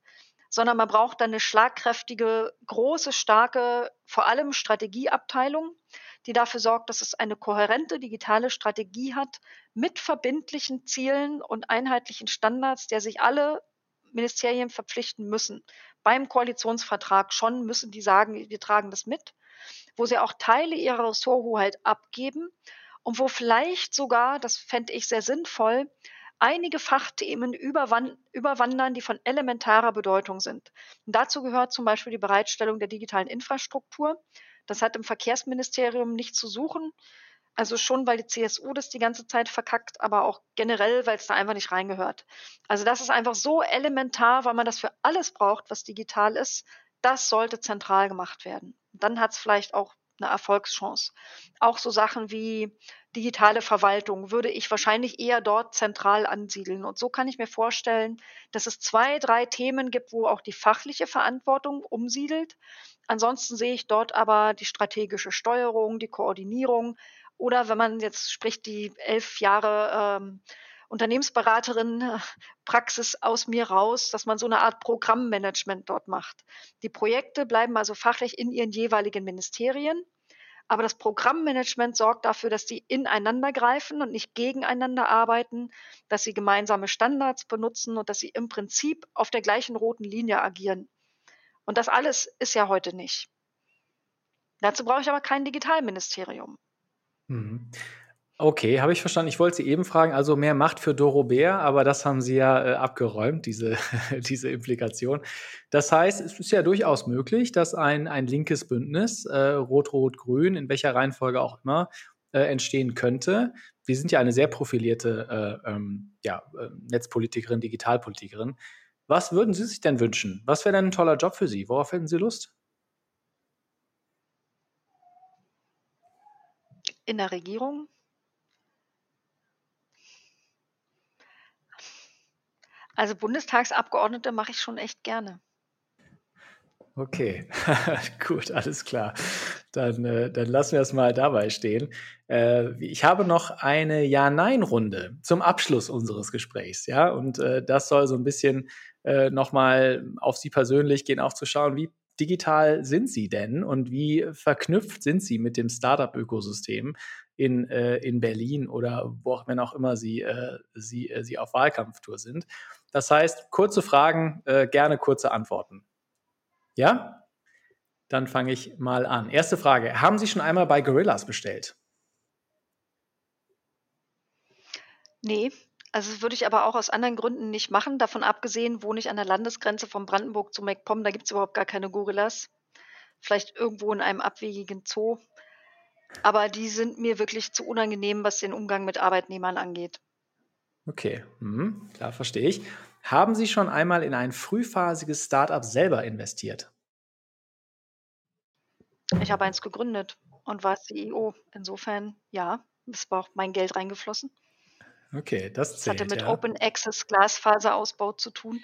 sondern man braucht dann eine schlagkräftige, große, starke, vor allem Strategieabteilung, die dafür sorgt, dass es eine kohärente digitale Strategie hat mit verbindlichen Zielen und einheitlichen Standards, der sich alle Ministerien verpflichten müssen. Beim Koalitionsvertrag schon müssen die sagen, wir tragen das mit, wo sie auch Teile ihrer Ressorthoheit abgeben und wo vielleicht sogar, das fände ich sehr sinnvoll, einige Fachthemen überwan überwandern, die von elementarer Bedeutung sind. Und dazu gehört zum Beispiel die Bereitstellung der digitalen Infrastruktur. Das hat im Verkehrsministerium nichts zu suchen. Also schon, weil die C S U das die ganze Zeit verkackt, aber auch generell, weil es da einfach nicht reingehört. Also das ist einfach so elementar, weil man das für alles braucht, was digital ist. Das sollte zentral gemacht werden. Dann hat es vielleicht auch eine Erfolgschance. Auch so Sachen wie digitale Verwaltung würde ich wahrscheinlich eher dort zentral ansiedeln. Und so kann ich mir vorstellen, dass es zwei, drei Themen gibt, wo auch die fachliche Verantwortung umsiedelt. Ansonsten sehe ich dort aber die strategische Steuerung, die Koordinierung oder wenn man jetzt spricht, die elf Jahre ähm, Unternehmensberaterin-Praxis aus mir raus, dass man so eine Art Programmmanagement dort macht. Die Projekte bleiben also fachlich in ihren jeweiligen Ministerien, aber das Programmmanagement sorgt dafür, dass die ineinander greifen und nicht gegeneinander arbeiten, dass sie gemeinsame Standards benutzen und dass sie im Prinzip auf der gleichen roten Linie agieren. Und das alles ist ja heute nicht. Dazu brauche ich aber kein Digitalministerium. Mhm. Okay, habe ich verstanden. Ich wollte Sie eben fragen, also mehr Macht für Doro Bär, aber das haben Sie ja äh, abgeräumt, diese, diese Implikation. Das heißt, es ist ja durchaus möglich, dass ein, ein linkes Bündnis, äh, Rot-Rot-Grün, in welcher Reihenfolge auch immer, äh, entstehen könnte. Wir sind ja eine sehr profilierte äh, ähm, ja, äh, Netzpolitikerin, Digitalpolitikerin. Was würden Sie sich denn wünschen? Was wäre denn ein toller Job für Sie? Worauf hätten Sie Lust? In der Regierung? Also Bundestagsabgeordnete mache ich schon echt gerne. Okay, gut, alles klar. Dann, äh, dann lassen wir es mal dabei stehen. Äh, ich habe noch eine Ja-Nein-Runde zum Abschluss unseres Gesprächs, ja, und äh, das soll so ein bisschen äh, nochmal auf Sie persönlich gehen, auch zu schauen, wie digital sind Sie denn und wie verknüpft sind Sie mit dem Startup-Ökosystem in, äh, in Berlin oder wo auch, wenn auch immer Sie, äh, Sie, äh, Sie auf Wahlkampftour sind. Das heißt, kurze Fragen, äh, gerne kurze Antworten. Ja? Dann fange ich mal an. Erste Frage. Haben Sie schon einmal bei Gorillas bestellt? Nee, also das würde ich aber auch aus anderen Gründen nicht machen. Davon abgesehen wohne ich an der Landesgrenze von Brandenburg zu MacPom, da gibt's überhaupt gar keine Gorillas. Vielleicht irgendwo in einem abwegigen Zoo. Aber die sind mir wirklich zu unangenehm, was den Umgang mit Arbeitnehmern angeht. Okay, mhm, klar, verstehe ich. Haben Sie schon einmal in ein frühphasiges Startup selber investiert? Ich habe eins gegründet und war C E O. Insofern, ja, es war auch mein Geld reingeflossen. Okay, das Es hatte zählt, mit ja. Open Access Glasfaserausbau zu tun.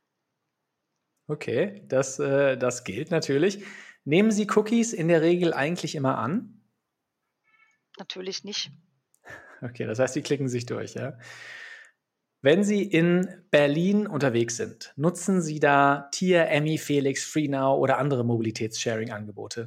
Okay, das, äh, das gilt natürlich. Nehmen Sie Cookies in der Regel eigentlich immer an? Natürlich nicht. Okay, das heißt, Sie klicken sich durch, ja. Wenn Sie in Berlin unterwegs sind, nutzen Sie da Tier, Emmy, Felix, FreeNow oder andere Mobilitätssharing-Angebote?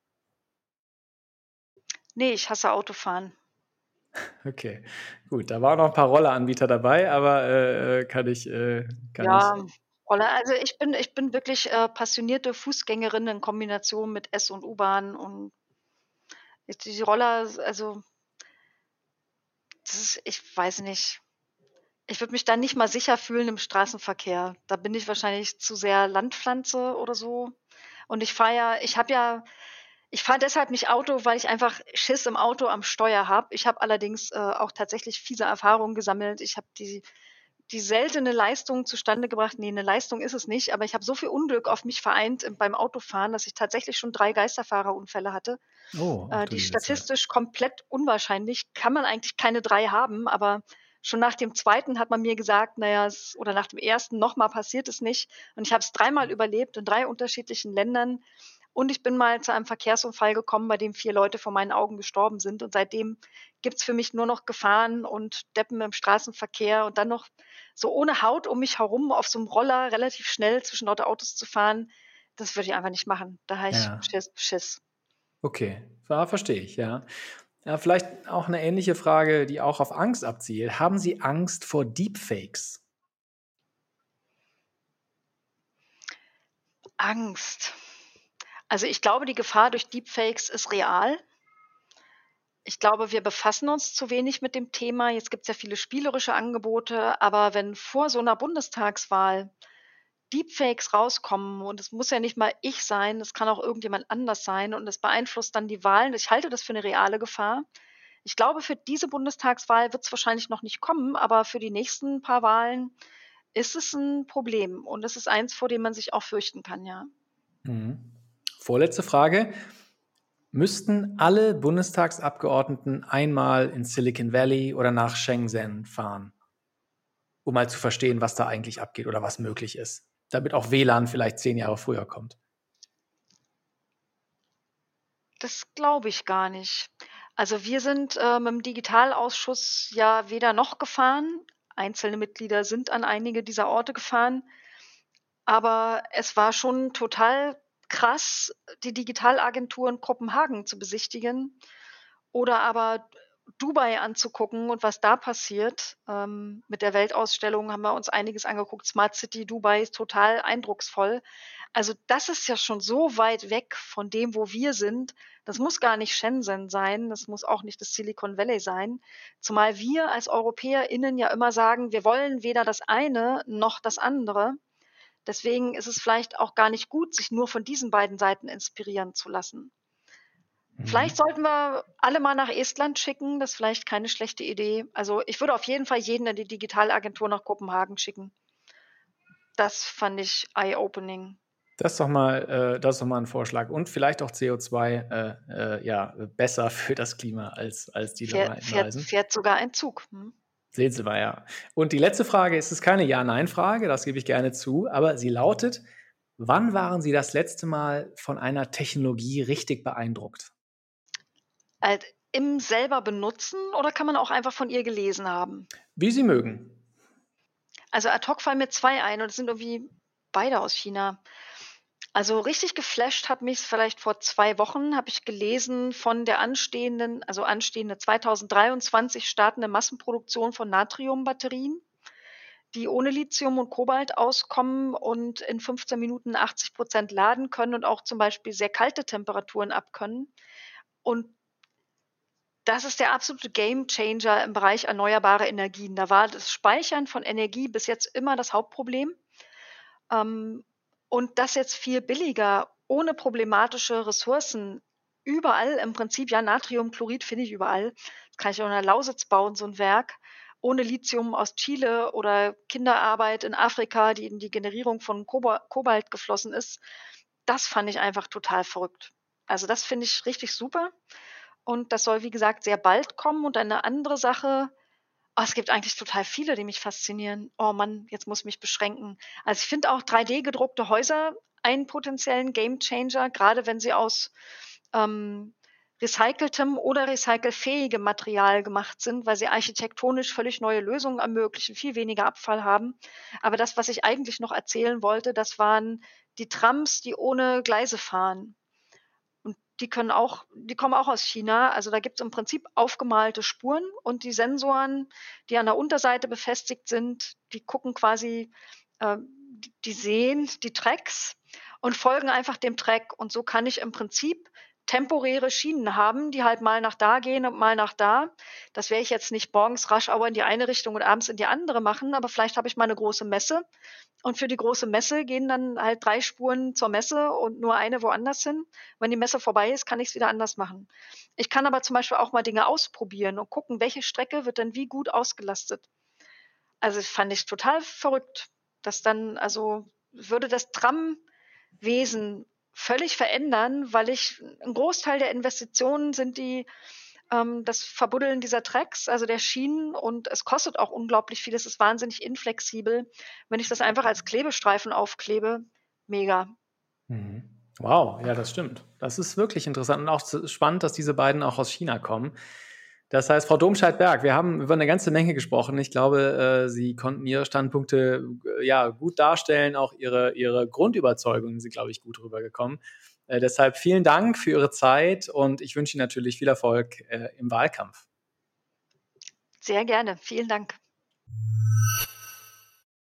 Nee, ich hasse Autofahren. Okay, gut, da waren noch ein paar Rolleanbieter dabei, aber, äh, kann ich äh, kann ich Ja, Roller also ich bin ich bin wirklich, äh, passionierte Fußgängerin in Kombination mit S und U-Bahn und jetzt die Roller, also das ist ich weiß nicht. Ich würde mich da nicht mal sicher fühlen im Straßenverkehr. Da bin ich wahrscheinlich zu sehr Landpflanze oder so. Und ich fahre ja ich habe ja ich fahre deshalb nicht Auto, weil ich einfach Schiss im Auto am Steuer habe. Ich habe allerdings, äh, auch tatsächlich fiese Erfahrungen gesammelt. Ich habe die die seltene Leistung zustande gebracht, ne, 'ne Leistung ist es nicht, aber ich habe so viel Unglück auf mich vereint, äh, beim Autofahren, dass ich tatsächlich schon drei Geisterfahrerunfälle hatte. oh, ach Äh, du die liebe Zeit. statistisch komplett unwahrscheinlich, kann man eigentlich keine drei haben, aber schon nach dem zweiten hat man mir gesagt, na ja, es oder nach dem ersten noch mal passiert es nicht. Und ich habe es dreimal überlebt in drei unterschiedlichen Ländern. Und ich bin mal zu einem Verkehrsunfall gekommen, bei dem vier Leute vor meinen Augen gestorben sind. Und seitdem gibt's für mich nur noch Gefahren und Deppen im Straßenverkehr und dann noch so ohne Haut um mich herum auf so einem Roller relativ schnell zwischen lauter Autos zu fahren, das würde ich einfach nicht machen. Da habe ich Ja, Schiss Schiss. okay. Ja, verstehe ich, ja. Ja, vielleicht auch eine ähnliche Frage, die auch auf Angst abzielt. Haben Sie Angst vor Deepfakes? Angst. Also, ich glaube, die Gefahr durch Deepfakes ist real. Ich glaube, wir befassen uns zu wenig mit dem Thema. Jetzt gibt's ja viele spielerische Angebote, aber wenn vor so 'ner Bundestagswahl Deepfakes rauskommen und es muss ja nicht mal ich sein, es kann auch irgendjemand anders sein und es beeinflusst dann die Wahlen. Ich halte das für 'ne reale Gefahr. Ich glaube, für diese Bundestagswahl wird's wahrscheinlich noch nicht kommen, aber für die nächsten paar Wahlen ist es 'n Problem und es ist eins, vor dem man sich auch fürchten kann, ja. Mhm. Vorletzte Frage. Müssten alle Bundestagsabgeordneten einmal in Silicon Valley oder nach Shenzhen fahren, um mal zu verstehen, was da eigentlich abgeht oder was möglich ist, damit auch W L A N vielleicht zehn Jahre früher kommt? Das glaube ich gar nicht. Also, wir sind, äh, mit'm Digitalausschuss ja weder noch gefahren. Einzelne Mitglieder sind an einige dieser Orte gefahren. Aber es war schon total krass, die Digitalagentur in Kopenhagen zu besichtigen oder aber Dubai anzugucken und was da passiert. Ähm, mit der Weltausstellung haben wir uns einiges angeguckt. Smart City Dubai ist total eindrucksvoll. Also, das ist ja schon so weit weg von dem, wo wir sind. Das muss gar nicht Shenzhen sein, das muss auch nicht das Silicon Valley sein. Zumal wir als EuropäerInnen ja immer sagen, wir wollen weder das eine noch das andere. Deswegen ist es vielleicht auch gar nicht gut, sich nur von diesen beiden Seiten inspirieren zu lassen. Vielleicht Mhm. sollten wir alle mal nach Estland schicken, das ist vielleicht keine schlechte Idee. Also, ich würde auf jeden Fall jeden in die Digitalagentur nach Kopenhagen schicken. Das fand ich eye opening. Das ist doch mal äh, das ist doch mal 'n Vorschlag und vielleicht auch C O zwei, äh, äh, ja, besser für das Klima als als diese Fähr Rei fährt Reisen. fährt sogar ein Zug, mhm. Sehen Sie mal, ja. Und die letzte Frage, es ist keine Ja-Nein-Frage, das gebe ich gerne zu, aber sie lautet: Wann waren Sie das letzte Mal von einer Technologie richtig beeindruckt? Halt im selber benutzen oder kann man auch einfach von ihr gelesen haben? Wie Sie mögen. Also, ad hoc fallen mir zwei ein und das sind irgendwie beide aus China. Also, richtig geflasht hat mich's vielleicht vor zwei Wochen, habe ich gelesen von der anstehenden also, anstehende zweitausenddreiundzwanzig startende Massenproduktion von Natriumbatterien, die ohne Lithium und Kobalt auskommen und in fünfzehn Minuten achtzig Prozent laden können und auch zum Beispiel sehr kalte Temperaturen abkönnen. Und das ist der absolute Gamechanger im Bereich erneuerbare Energien. Da war das Speichern von Energie bis jetzt immer das Hauptproblem. Ähm, und das jetzt viel billiger, ohne problematische Ressourcen, überall im Prinzip ja, Natriumchlorid finde ich überall. Das kann ich auch in der Lausitz bauen, so 'n Werk, ohne Lithium aus Chile oder Kinderarbeit in Afrika, die in die Generierung von Koba Kobalt geflossen ist. Das fand ich einfach total verrückt. Also, das finde ich richtig super und das soll, wie gesagt, sehr bald kommen und eine andere Sache oh, es gibt eigentlich total viele, die mich faszinieren. Oh Mann, jetzt muss ich mich beschränken. Also, ich finde auch drei D gedruckte Häuser einen potenziellen Gamechanger, grade wenn sie aus, ähm, recyceltem oder recycelfähigem Material gemacht sind, weil sie architektonisch völlig neue Lösungen ermöglichen, viel weniger Abfall haben. Aber das, was ich eigentlich noch erzählen wollte, das waren die Trams, die ohne Gleise fahren. Und die können auch die kommen auch aus China. Also, da gibt's im Prinzip aufgemalte Spuren und die Sensoren, die an der Unterseite befestigt sind, die gucken quasi ähm, d die sehen die Tracks und folgen einfach dem Track. Und so kann ich im Prinzip temporäre Schienen haben, die halt mal nach da gehen und mal nach da. Das werde ich jetzt nicht morgens Rush Hour in die eine Richtung und abends in die andere machen, aber vielleicht habe ich mal 'ne große Messe und für die große Messe gehen dann halt drei Spuren zur Messe und nur eine woanders hin. Wenn die Messe vorbei ist, kann ich's wieder anders machen. Ich kann aber zum Beispiel auch mal Dinge ausprobieren und gucken, welche Strecke wird denn wie gut ausgelastet. Also, das fand ich total verrückt, dass dann also, würde das Tramwesen völlig verändern, weil ich 'n Großteil der Investitionen sind die ähm, das Verbuddeln dieser Tracks, also der Schienen und es kostet auch unglaublich viel. Es ist wahnsinnig inflexibel. Wenn ich das einfach als Klebestreifen aufklebe, mega. Mhm. Wow, ja, das stimmt. Das ist wirklich interessant und auch spannend, dass diese beiden auch aus China kommen. Das heißt, Frau Domscheit-Berg, wir haben über eine ganze Menge gesprochen. Ich glaube, äh, Sie konnten Ihre Standpunkte äh, ja, gut darstellen, auch Ihre, Ihre Grundüberzeugungen sind, glaube ich, gut rübergekommen. Äh, deshalb vielen Dank für Ihre Zeit und ich wünsche Ihnen natürlich viel Erfolg äh, im Wahlkampf. Sehr gerne. Vielen Dank.